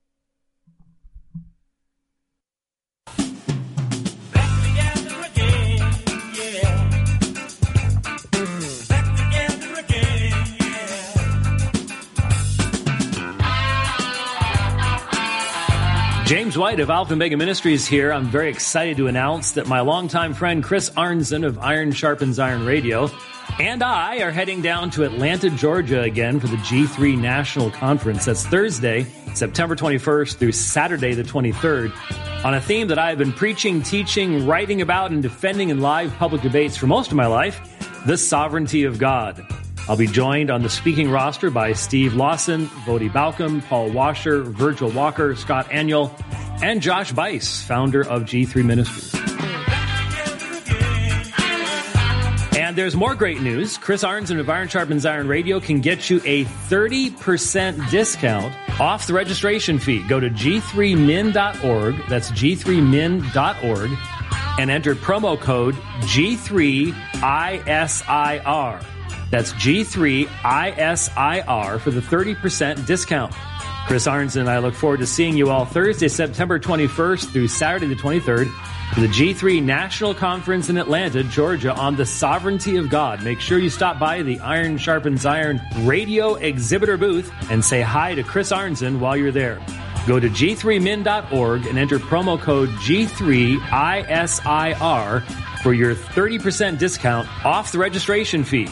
James White of Alpha and Omega Ministries here. I'm very excited to announce that my longtime friend Chris Arnzen of Iron Sharpens Iron Radio and I are heading down to Atlanta, Georgia again for the G3 National Conference. That's Thursday, September 21st through Saturday the 23rd, on a theme that I have been preaching, teaching, writing about, and defending in live public debates for most of my life, the sovereignty of God. I'll be joined on the speaking roster by Steve Lawson, Vodi Balcom, Paul Washer, Virgil Walker, Scott Aniol, and Josh Bice, founder of G3 Ministries. And there's more great news. Chris Arnzen of Iron Sharpens Iron Radio can get you a 30% discount off the registration fee. Go to g3min.org. That's g3min.org. And enter promo code G3ISIR. That's G3ISIR for the 30% discount. Chris Arnzen and I look forward to seeing you all Thursday, September 21st through Saturday the 23rd for the G3 National Conference in Atlanta, Georgia on the sovereignty of God. Make sure you stop by the Iron Sharpens Iron radio exhibitor booth and say hi to Chris Arnzen while you're there. Go to g3min.org and enter promo code G3ISIR for your 30% discount off the registration fee.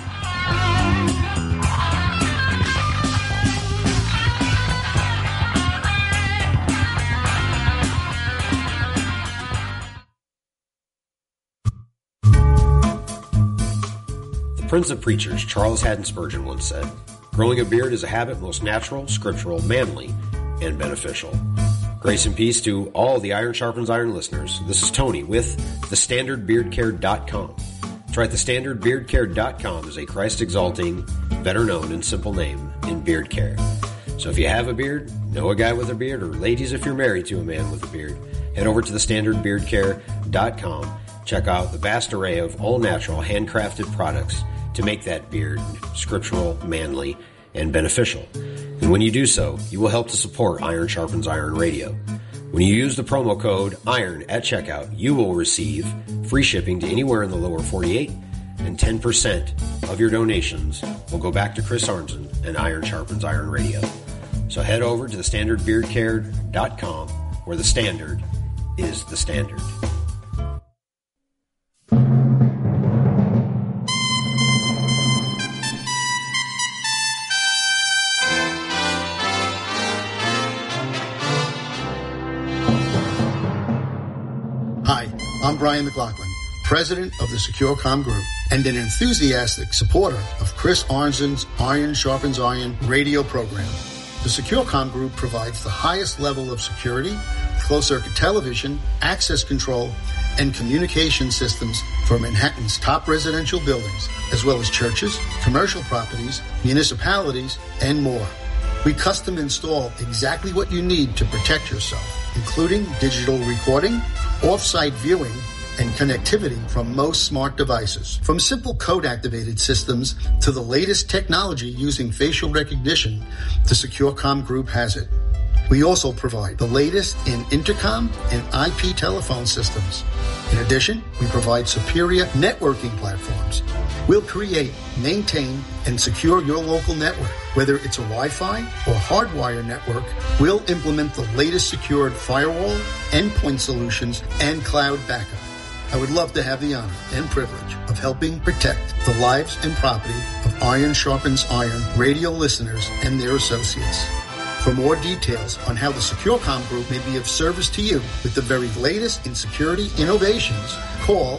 Prince of Preachers, Charles Haddon Spurgeon, once said, "Growing a beard is a habit most natural, scriptural, manly, and beneficial." Grace and peace to all the Iron Sharpens Iron listeners. This is Tony with thestandardbeardcare.com. That's right, thestandardbeardcare.com is a Christ-exalting, better-known, and simple name in beard care. So if you have a beard, know a guy with a beard, or ladies, if you're married to a man with a beard, head over to thestandardbeardcare.com. Check out the vast array of all-natural, handcrafted products to make that beard scriptural, manly, and beneficial. And when you do so, you will help to support Iron Sharpens Iron Radio. When you use the promo code IRON at checkout, you will receive free shipping to anywhere in the lower 48, and 10% of your donations will go back to Chris Arnzen and Iron Sharpens Iron Radio. So head over to thestandardbeardcare.com, where the standard is the standard.
Hi, I'm Brian McLaughlin, president of the SecureCom Group and an enthusiastic supporter of Chris Arnzen's Iron Sharpens Iron radio program. The SecureCom Group provides the highest level of security, closed-circuit television, access control, and communication systems for Manhattan's top residential buildings, as well as churches, commercial properties, municipalities, and more. We custom install exactly what you need to protect yourself, including digital recording, off-site viewing, and connectivity from most smart devices. From simple code-activated systems to the latest technology using facial recognition, the SecureCom Group has it. We also provide the latest in intercom and IP telephone systems. In addition, we provide superior networking platforms. We'll create, maintain, and secure your local network. Whether it's a Wi-Fi or hardwire network, we'll implement the latest secured firewall, endpoint solutions, and cloud backup. I would love to have the honor and privilege of helping protect the lives and property of Iron Sharpens Iron radio listeners and their associates. For more details on how the SecureCom Group may be of service to you with the very latest in security innovations, call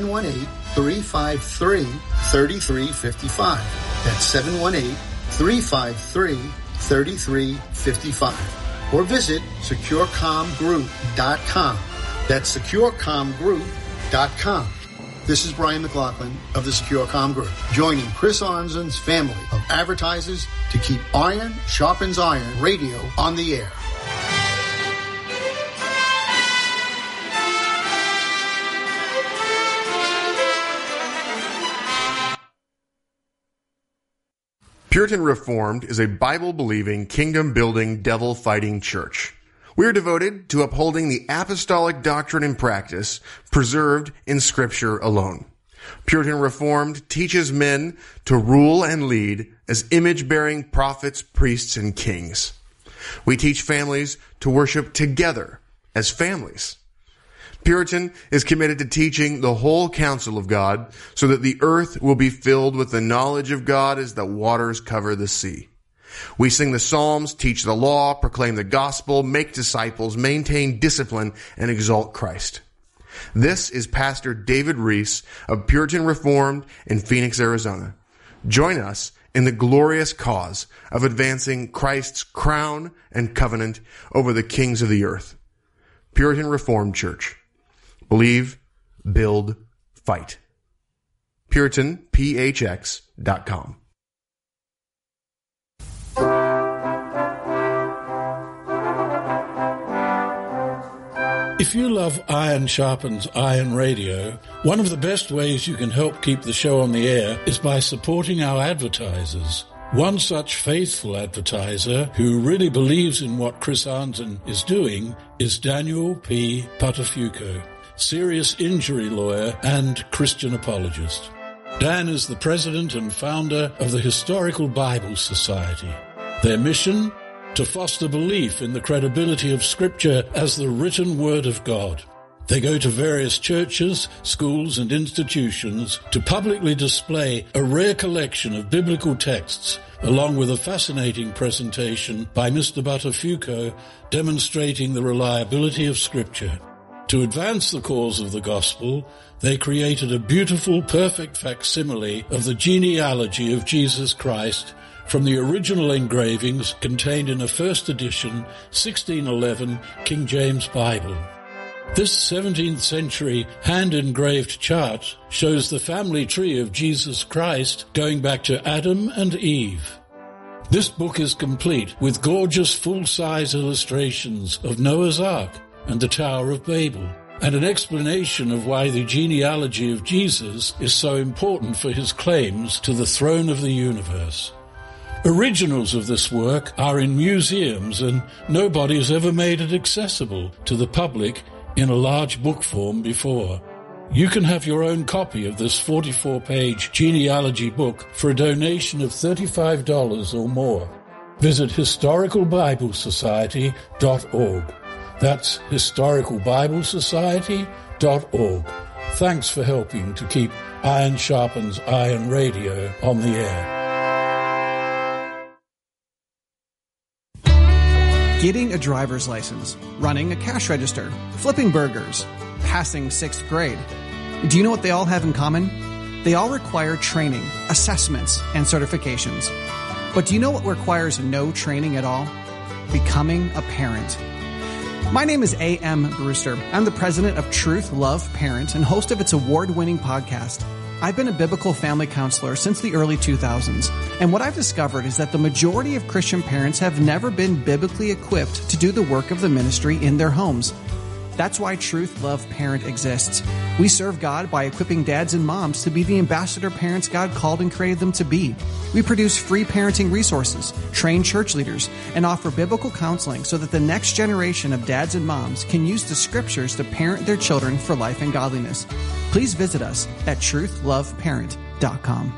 718-353-3355. That's 718-353-3355. Or visit securecomgroup.com. That's securecomgroup.com. This is Brian McLaughlin of the SecureCom Group, joining Chris Arnzen's family of advertisers to keep Iron Sharpens Iron radio on the air.
Puritan Reformed is a Bible-believing, kingdom-building, devil-fighting church. We are devoted to upholding the apostolic doctrine and practice preserved in Scripture alone. Puritan Reformed teaches men to rule and lead as image-bearing prophets, priests, and kings. We teach families to worship together as families. Puritan is committed to teaching the whole counsel of God so that the earth will be filled with the knowledge of God as the waters cover the sea. We sing the Psalms, teach the law, proclaim the gospel, make disciples, maintain discipline, and exalt Christ. This is Pastor David Reese of Puritan Reformed in Phoenix, Arizona. Join us in the glorious cause of advancing Christ's crown and covenant over the kings of the earth. Puritan Reformed Church. Believe, build, fight. PuritanPHX.com.
If you love Iron Sharpens Iron Radio, one of the best ways you can help keep the show on the air is by supporting our advertisers. One such faithful advertiser who really believes in what Chris Arnzen is doing is Daniel P. Patafuco, serious injury lawyer and Christian apologist. Dan is the president and founder of the Historical Bible Society. Their mission? To foster belief in the credibility of Scripture as the written Word of God. They go to various churches, schools, and institutions to publicly display a rare collection of biblical texts, along with a fascinating presentation by Mr. Buttafuoco demonstrating the reliability of Scripture. To advance the cause of the gospel, they created a beautiful, perfect facsimile of the genealogy of Jesus Christ from the original engravings contained in a first edition 1611 King James Bible. This 17th century hand-engraved chart shows the family tree of Jesus Christ going back to Adam and Eve. This book is complete with gorgeous full-size illustrations of Noah's Ark and the Tower of Babel, and an explanation of why the genealogy of Jesus is so important for his claims to the throne of the universe. Originals of this work are in museums, and nobody has ever made it accessible to the public in a large book form before. You can have your own copy of this 44-page genealogy book for a donation of $35 or more. Visit historicalbiblesociety.org That's historicalbiblesociety.org. Thanks for helping to keep Iron Sharpens Iron Radio on the air.
Getting a driver's license, running a cash register, flipping burgers, passing 6th grade. Do you know what they all have in common? They all require training, assessments, and certifications. But do you know what requires no training at all? Becoming a parent. My name is A.M. Brewster. I'm the president of Truth, Love, Parent, and host of its award-winning podcast. I've been a biblical family counselor since the early 2000s, and what I've discovered is that the majority of Christian parents have never been biblically equipped to do the work of the ministry in their homes. That's why Truth, Love, Parent exists. We serve God by equipping dads and moms to be the ambassador parents God called and created them to be. We produce free parenting resources, train church leaders, and offer biblical counseling so that the next generation of dads and moms can use the scriptures to parent their children for life and godliness. Please visit us at truthloveparent.com.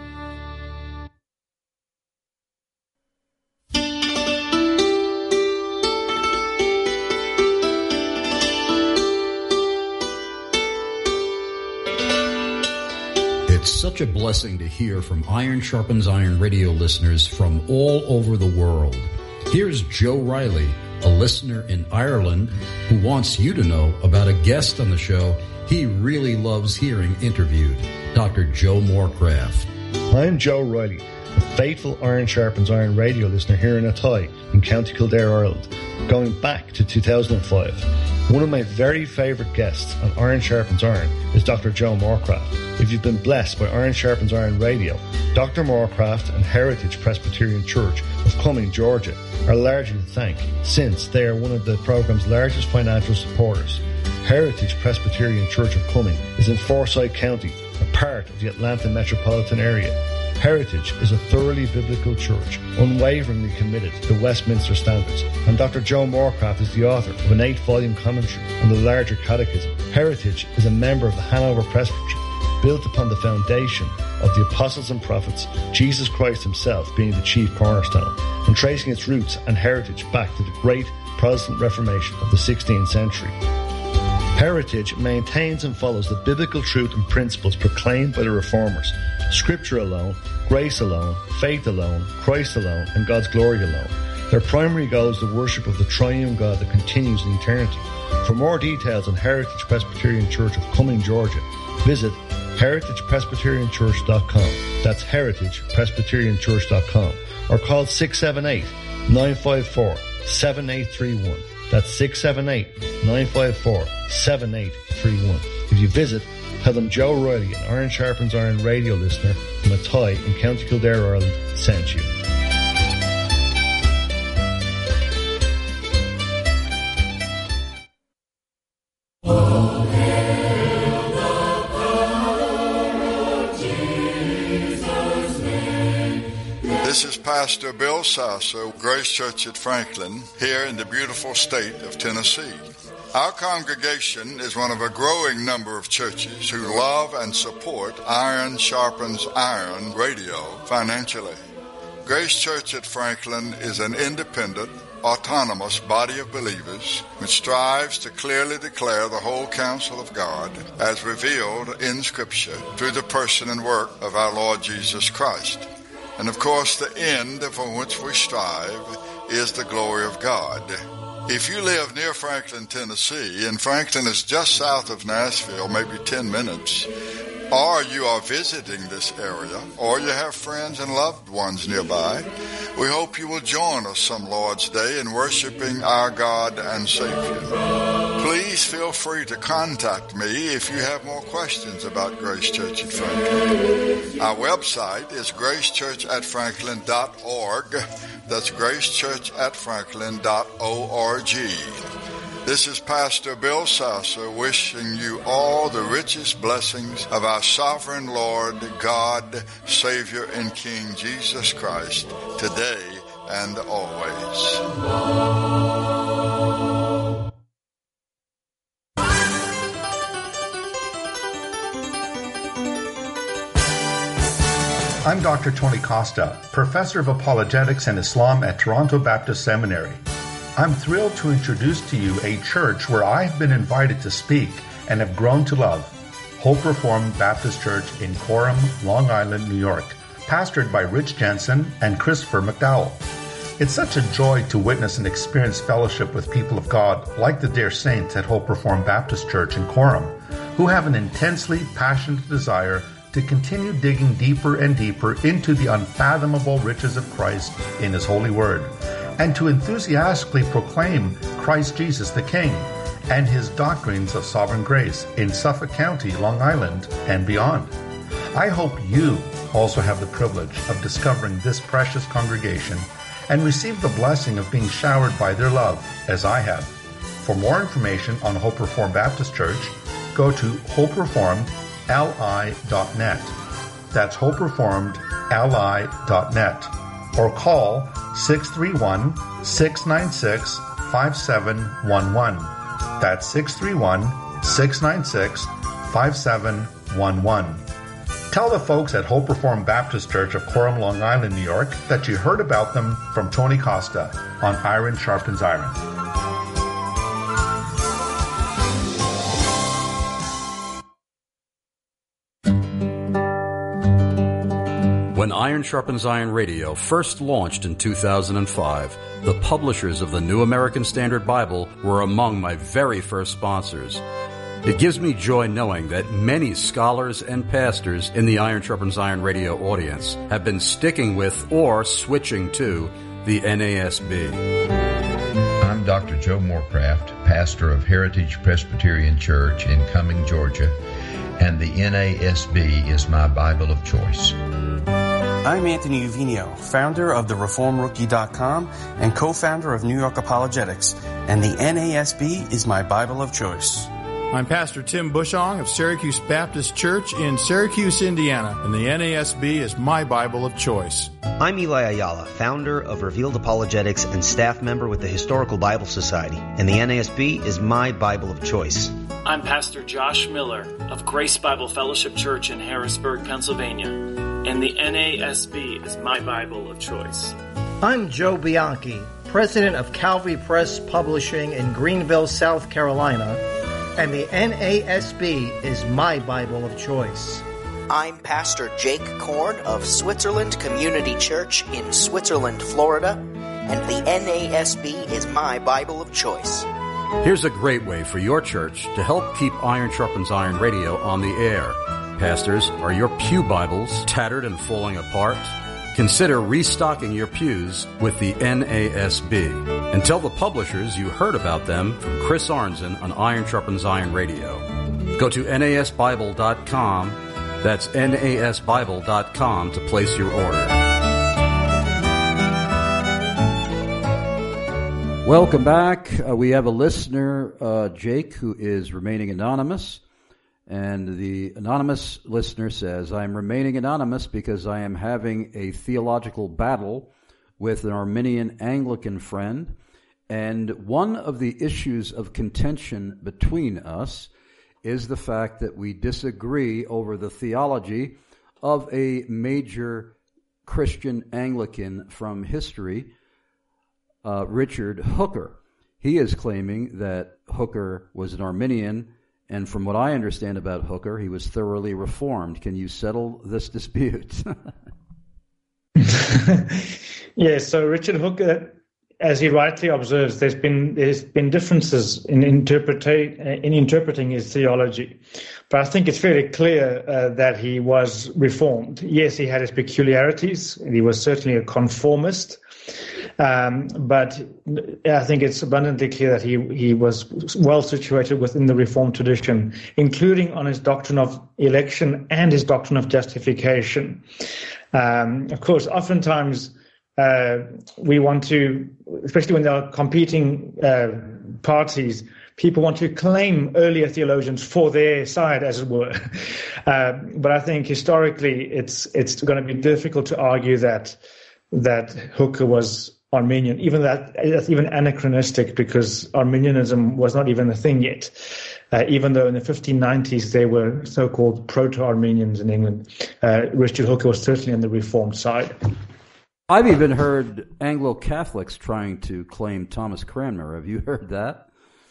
It's such a blessing to hear from Iron Sharpens Iron radio listeners from all over the world. Here's Joe Riley, a listener in Ireland, who wants you to know about a guest on the show he really loves hearing interviewed, Dr. Joe Morecraft.
I'm Joe Riley, a faithful Iron Sharpens Iron radio listener here in Athy in County Kildare, Ireland, going back to 2005. One of my very favourite guests on Iron Sharpens Iron is Dr. Joe Morecraft. If you've been blessed by Iron Sharpens Iron Radio, Dr. Morecraft and Heritage Presbyterian Church of Cumming, Georgia, are largely to thank, since they are one of the programme's largest financial supporters. Heritage Presbyterian Church of Cumming is in Forsyth County, a part of the Atlanta metropolitan area. Heritage is a thoroughly biblical church, unwaveringly committed to Westminster standards, and Dr. Joe Morecraft is the author of an 8-volume commentary on the larger catechism. Heritage is a member of the Hanover Presbytery, built upon the foundation of the apostles and prophets, Jesus Christ himself being the chief cornerstone, and tracing its roots and heritage back to the great Protestant Reformation of the 16th century. Heritage maintains and follows the biblical truth and principles proclaimed by the Reformers: Scripture alone, grace alone, faith alone, Christ alone, and God's glory alone. Their primary goal is the worship of the triune God that continues in eternity. For more details on Heritage Presbyterian Church of Cumming, Georgia, visit heritagepresbyterianchurch.com. That's heritagepresbyterianchurch.com. Or call 678-954-7831. That's 678-954-7831. If you visit, tell them Joe Riley, an Iron Sharpens Iron radio listener from Athy in County Kildare, Ireland, sent you.
This is Pastor Bill Sasser, Grace Church at Franklin, here in the beautiful state of Tennessee. Our congregation is one of a growing number of churches who love and support Iron Sharpens Iron radio financially. Grace Church at Franklin is an independent, autonomous body of believers which strives to clearly declare the whole counsel of God as revealed in Scripture through the person and work of our Lord Jesus Christ. And of course, the end for which we strive is the glory of God. If you live near Franklin, Tennessee, and Franklin is just south of Nashville, maybe 10 minutes, or you are visiting this area, or you have friends and loved ones nearby, we hope you will join us some Lord's Day in worshiping our God and Savior. Please feel free to contact me if you have more questions about Grace Church at Franklin. Our website is gracechurchatfranklin.org. That's gracechurchatfranklin.org. This is Pastor Bill Sasser wishing you all the richest blessings of our sovereign Lord, God, Savior, and King Jesus Christ, today and always.
I'm Dr. Tony Costa, Professor of Apologetics and Islam at Toronto Baptist Seminary.
I'm thrilled to introduce to you a church where I've been invited to speak and have grown to love, Hope Reformed Baptist Church in Coram, Long Island, New York, pastored by Rich Jensen and Christopher McDowell. It's such a joy to witness and experience fellowship with people of God like the dear saints at Hope Reformed Baptist Church in Coram, who have an intensely passionate desire to continue digging deeper and deeper into the unfathomable riches of Christ in His holy word, and to enthusiastically proclaim Christ Jesus the King and His doctrines of sovereign grace in Suffolk County, Long Island, and beyond. I hope you also have the privilege of discovering this precious congregation and receive the blessing of being showered by their love, as I have. For more information on Hope Reformed Baptist Church, go to hopereformedli.net. That's hopereformedli.net. Or call 631-696-5711. That's 631-696-5711. Tell the folks at Hope Reformed Baptist Church of Coram, Long Island, New York, that you heard about them from Tony Costa on Iron Sharpens Iron.
When Iron Sharpens Iron Radio first launched in 2005, the publishers of the New American Standard Bible were among my very first sponsors. It gives me joy knowing that many scholars and pastors in the Iron Sharpens Iron Radio audience have been sticking with or switching to the NASB.
I'm Dr. Joe Morecraft, pastor of Heritage Presbyterian Church in Cumming, Georgia, and the NASB is my Bible of choice.
I'm Anthony Uvino, founder of the ReformRookie.com and co-founder of New York Apologetics, and the NASB is my Bible of choice.
I'm Pastor Tim Bushong of Syracuse Baptist Church in Syracuse, Indiana, and the NASB is my Bible of choice.
I'm Eli Ayala, founder of Revealed Apologetics and staff member with the Historical Bible Society, and the NASB is my Bible of choice.
I'm Pastor Josh Miller of Grace Bible Fellowship Church in Harrisburg, Pennsylvania, and the NASB is my Bible of choice.
I'm Joe Bianchi, president of Calvary Press Publishing in Greenville, South Carolina, and the NASB is my Bible of choice.
I'm Pastor Jake Korn of Switzerland Community Church in Switzerland, Florida, and the NASB is my Bible of choice.
Here's a great way for your church to help keep Iron Sharpens Iron Radio on the air. Pastors, are your pew Bibles tattered and falling apart? Consider restocking your pews with the NASB. And tell the publishers you heard about them from Chris Arnzen on Iron Sharpens Iron Radio. Go to nasbible.com. That's nasbible.com to place your order. Welcome back. We have a listener, Jake, who is remaining anonymous. And the anonymous listener says, I am remaining anonymous because I am having a theological battle with an Arminian Anglican friend. And one of the issues of contention between us is the fact that we disagree over the theology of a major Christian Anglican from history, Richard Hooker. He is claiming that Hooker was an Arminian, and from what I understand about Hooker, he was thoroughly reformed. Can you settle this dispute?
Yes, so Richard Hooker, as he rightly observes, there's been differences in interpreting his theology, but I think it's fairly clear that he was reformed. Yes, he had his peculiarities, and he was certainly a conformist, but I think it's abundantly clear that he was well situated within the Reformed tradition, including on his doctrine of election and his doctrine of justification. Of course, oftentimes we want to, especially when there are competing parties, people want to claim earlier theologians for their side, as it were. But I think historically it's going to be difficult to argue that Hooker was Arminian, that's even anachronistic, because Arminianism was not even a thing yet, even though in the 1590s there were so-called proto-Arminians in England. Richard Hooker was certainly on the Reformed side.
I've even heard Anglo-Catholics trying to claim Thomas Cranmer. Have you heard that?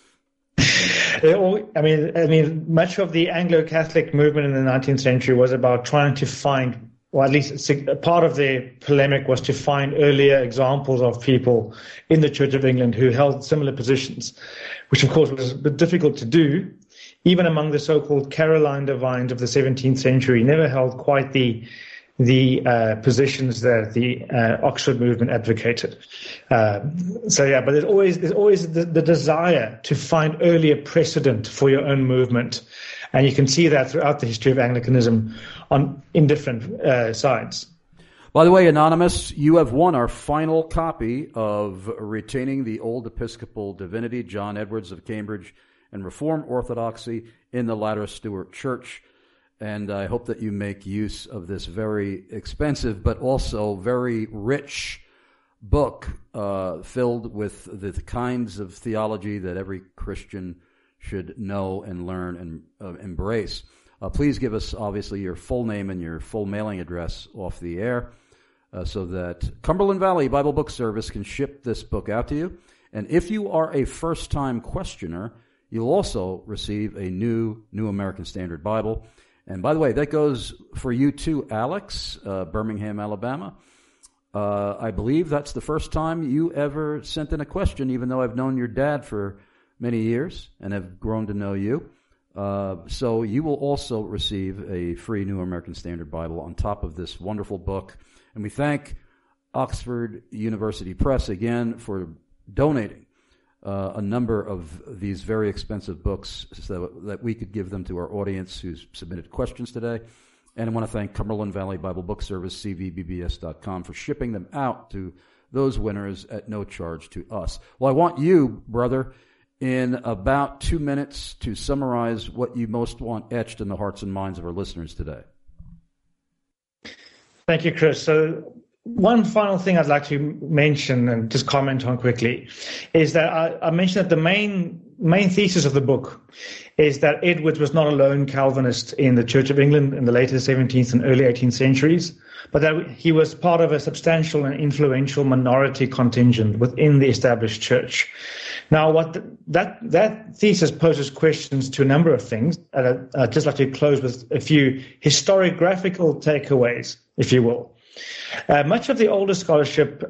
I mean, much of the Anglo-Catholic movement in the 19th century was about trying to find, or at least a part of the polemic was to find earlier examples of people in the Church of England who held similar positions, which of course was a bit difficult to do. Even among the so-called Caroline divines of the 17th century, never held quite the positions that the Oxford movement advocated. But there's always the desire to find earlier precedent for your own movement, and you can see that throughout the history of Anglicanism in different sides.
By the way, Anonymous, you have won our final copy of Retaining the Old Episcopal Divinity, John Edwards of Cambridge, and Reformed Orthodoxy in the Latter Stewart Church. And I hope that you make use of this very expensive but also very rich book filled with the kinds of theology that every Christian should know and learn and embrace. Please give us, obviously, your full name and your full mailing address off the air so that Cumberland Valley Bible Book Service can ship this book out to you. And if you are a first-time questioner, you'll also receive a New American Standard Bible. And by the way, that goes for you too, Alex, Birmingham, Alabama. I believe that's the first time you ever sent in a question, even though I've known your dad for many years and have grown to know you. So you will also receive a free New American Standard Bible on top of this wonderful book. And we thank Oxford University Press again for donating a number of these very expensive books so that we could give them to our audience who's submitted questions today. And I want to thank Cumberland Valley Bible Book Service, cvbbs.com, for shipping them out to those winners at no charge to us. Well, I want you, brother, in about 2 minutes to summarize what you most want etched in the hearts and minds of our listeners today.
Thank you, Chris. So one final thing I'd like to mention and just comment on quickly is that I mentioned that the main thesis of the book is that Edwards was not a lone Calvinist in the Church of England in the later 17th and early 18th centuries, but that he was part of a substantial and influential minority contingent within the established church. Now, that thesis poses questions to a number of things. I'd just like to close with a few historiographical takeaways, if you will. Much of the older scholarship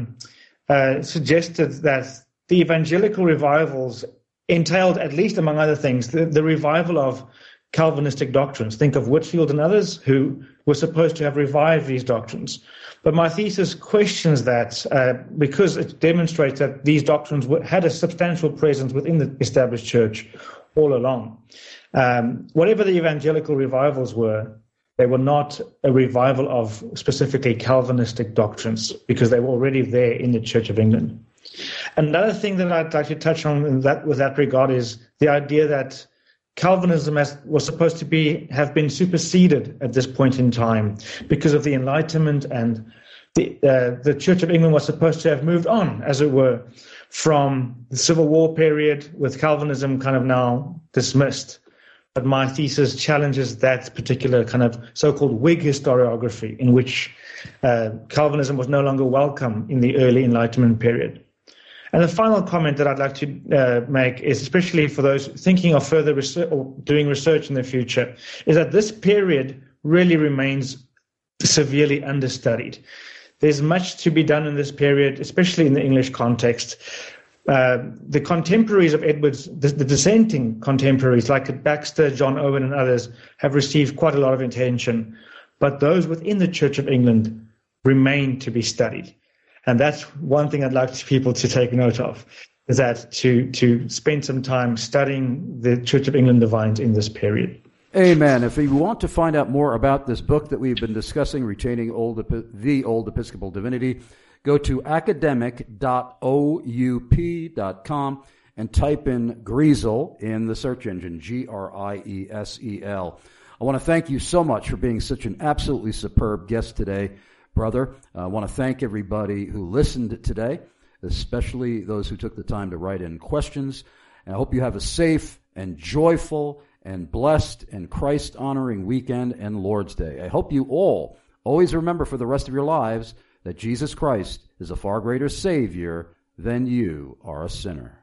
suggested that the evangelical revivals entailed, at least among other things, the revival of Calvinistic doctrines. Think of Whitefield and others who were supposed to have revived these doctrines. But my thesis questions that because it demonstrates that these doctrines had a substantial presence within the established church all along. Whatever the evangelical revivals were, they were not a revival of specifically Calvinistic doctrines because they were already there in the Church of England. Another thing that I'd like to touch on with that regard is the idea that Calvinism was supposed to have been superseded at this point in time because of the Enlightenment, and the Church of England was supposed to have moved on, as it were, from the Civil War period, with Calvinism kind of now dismissed. But my thesis challenges that particular kind of so-called Whig historiography in which Calvinism was no longer welcome in the early Enlightenment period. And the final comment that I'd like to make is, especially for those thinking of further research or doing research in the future, is that this period really remains severely understudied. There's much to be done in this period, especially in the English context. The contemporaries of Edwards, the dissenting contemporaries like Baxter, John Owen and others have received quite a lot of attention, but those within the Church of England remain to be studied. And that's one thing I'd like people to take note of, is that to spend some time studying the Church of England divines in this period.
Amen. If you want to find out more about this book that we've been discussing, Retaining the Old Episcopal Divinity, go to academic.oup.com and type in Griesel in the search engine, Griesel. I want to thank you so much for being such an absolutely superb guest today, brother. I want to thank everybody who listened today, especially those who took the time to write in questions. And I hope you have a safe and joyful and blessed and Christ-honoring weekend and Lord's Day. I hope you all always remember for the rest of your lives that Jesus Christ is a far greater Savior than you are a sinner.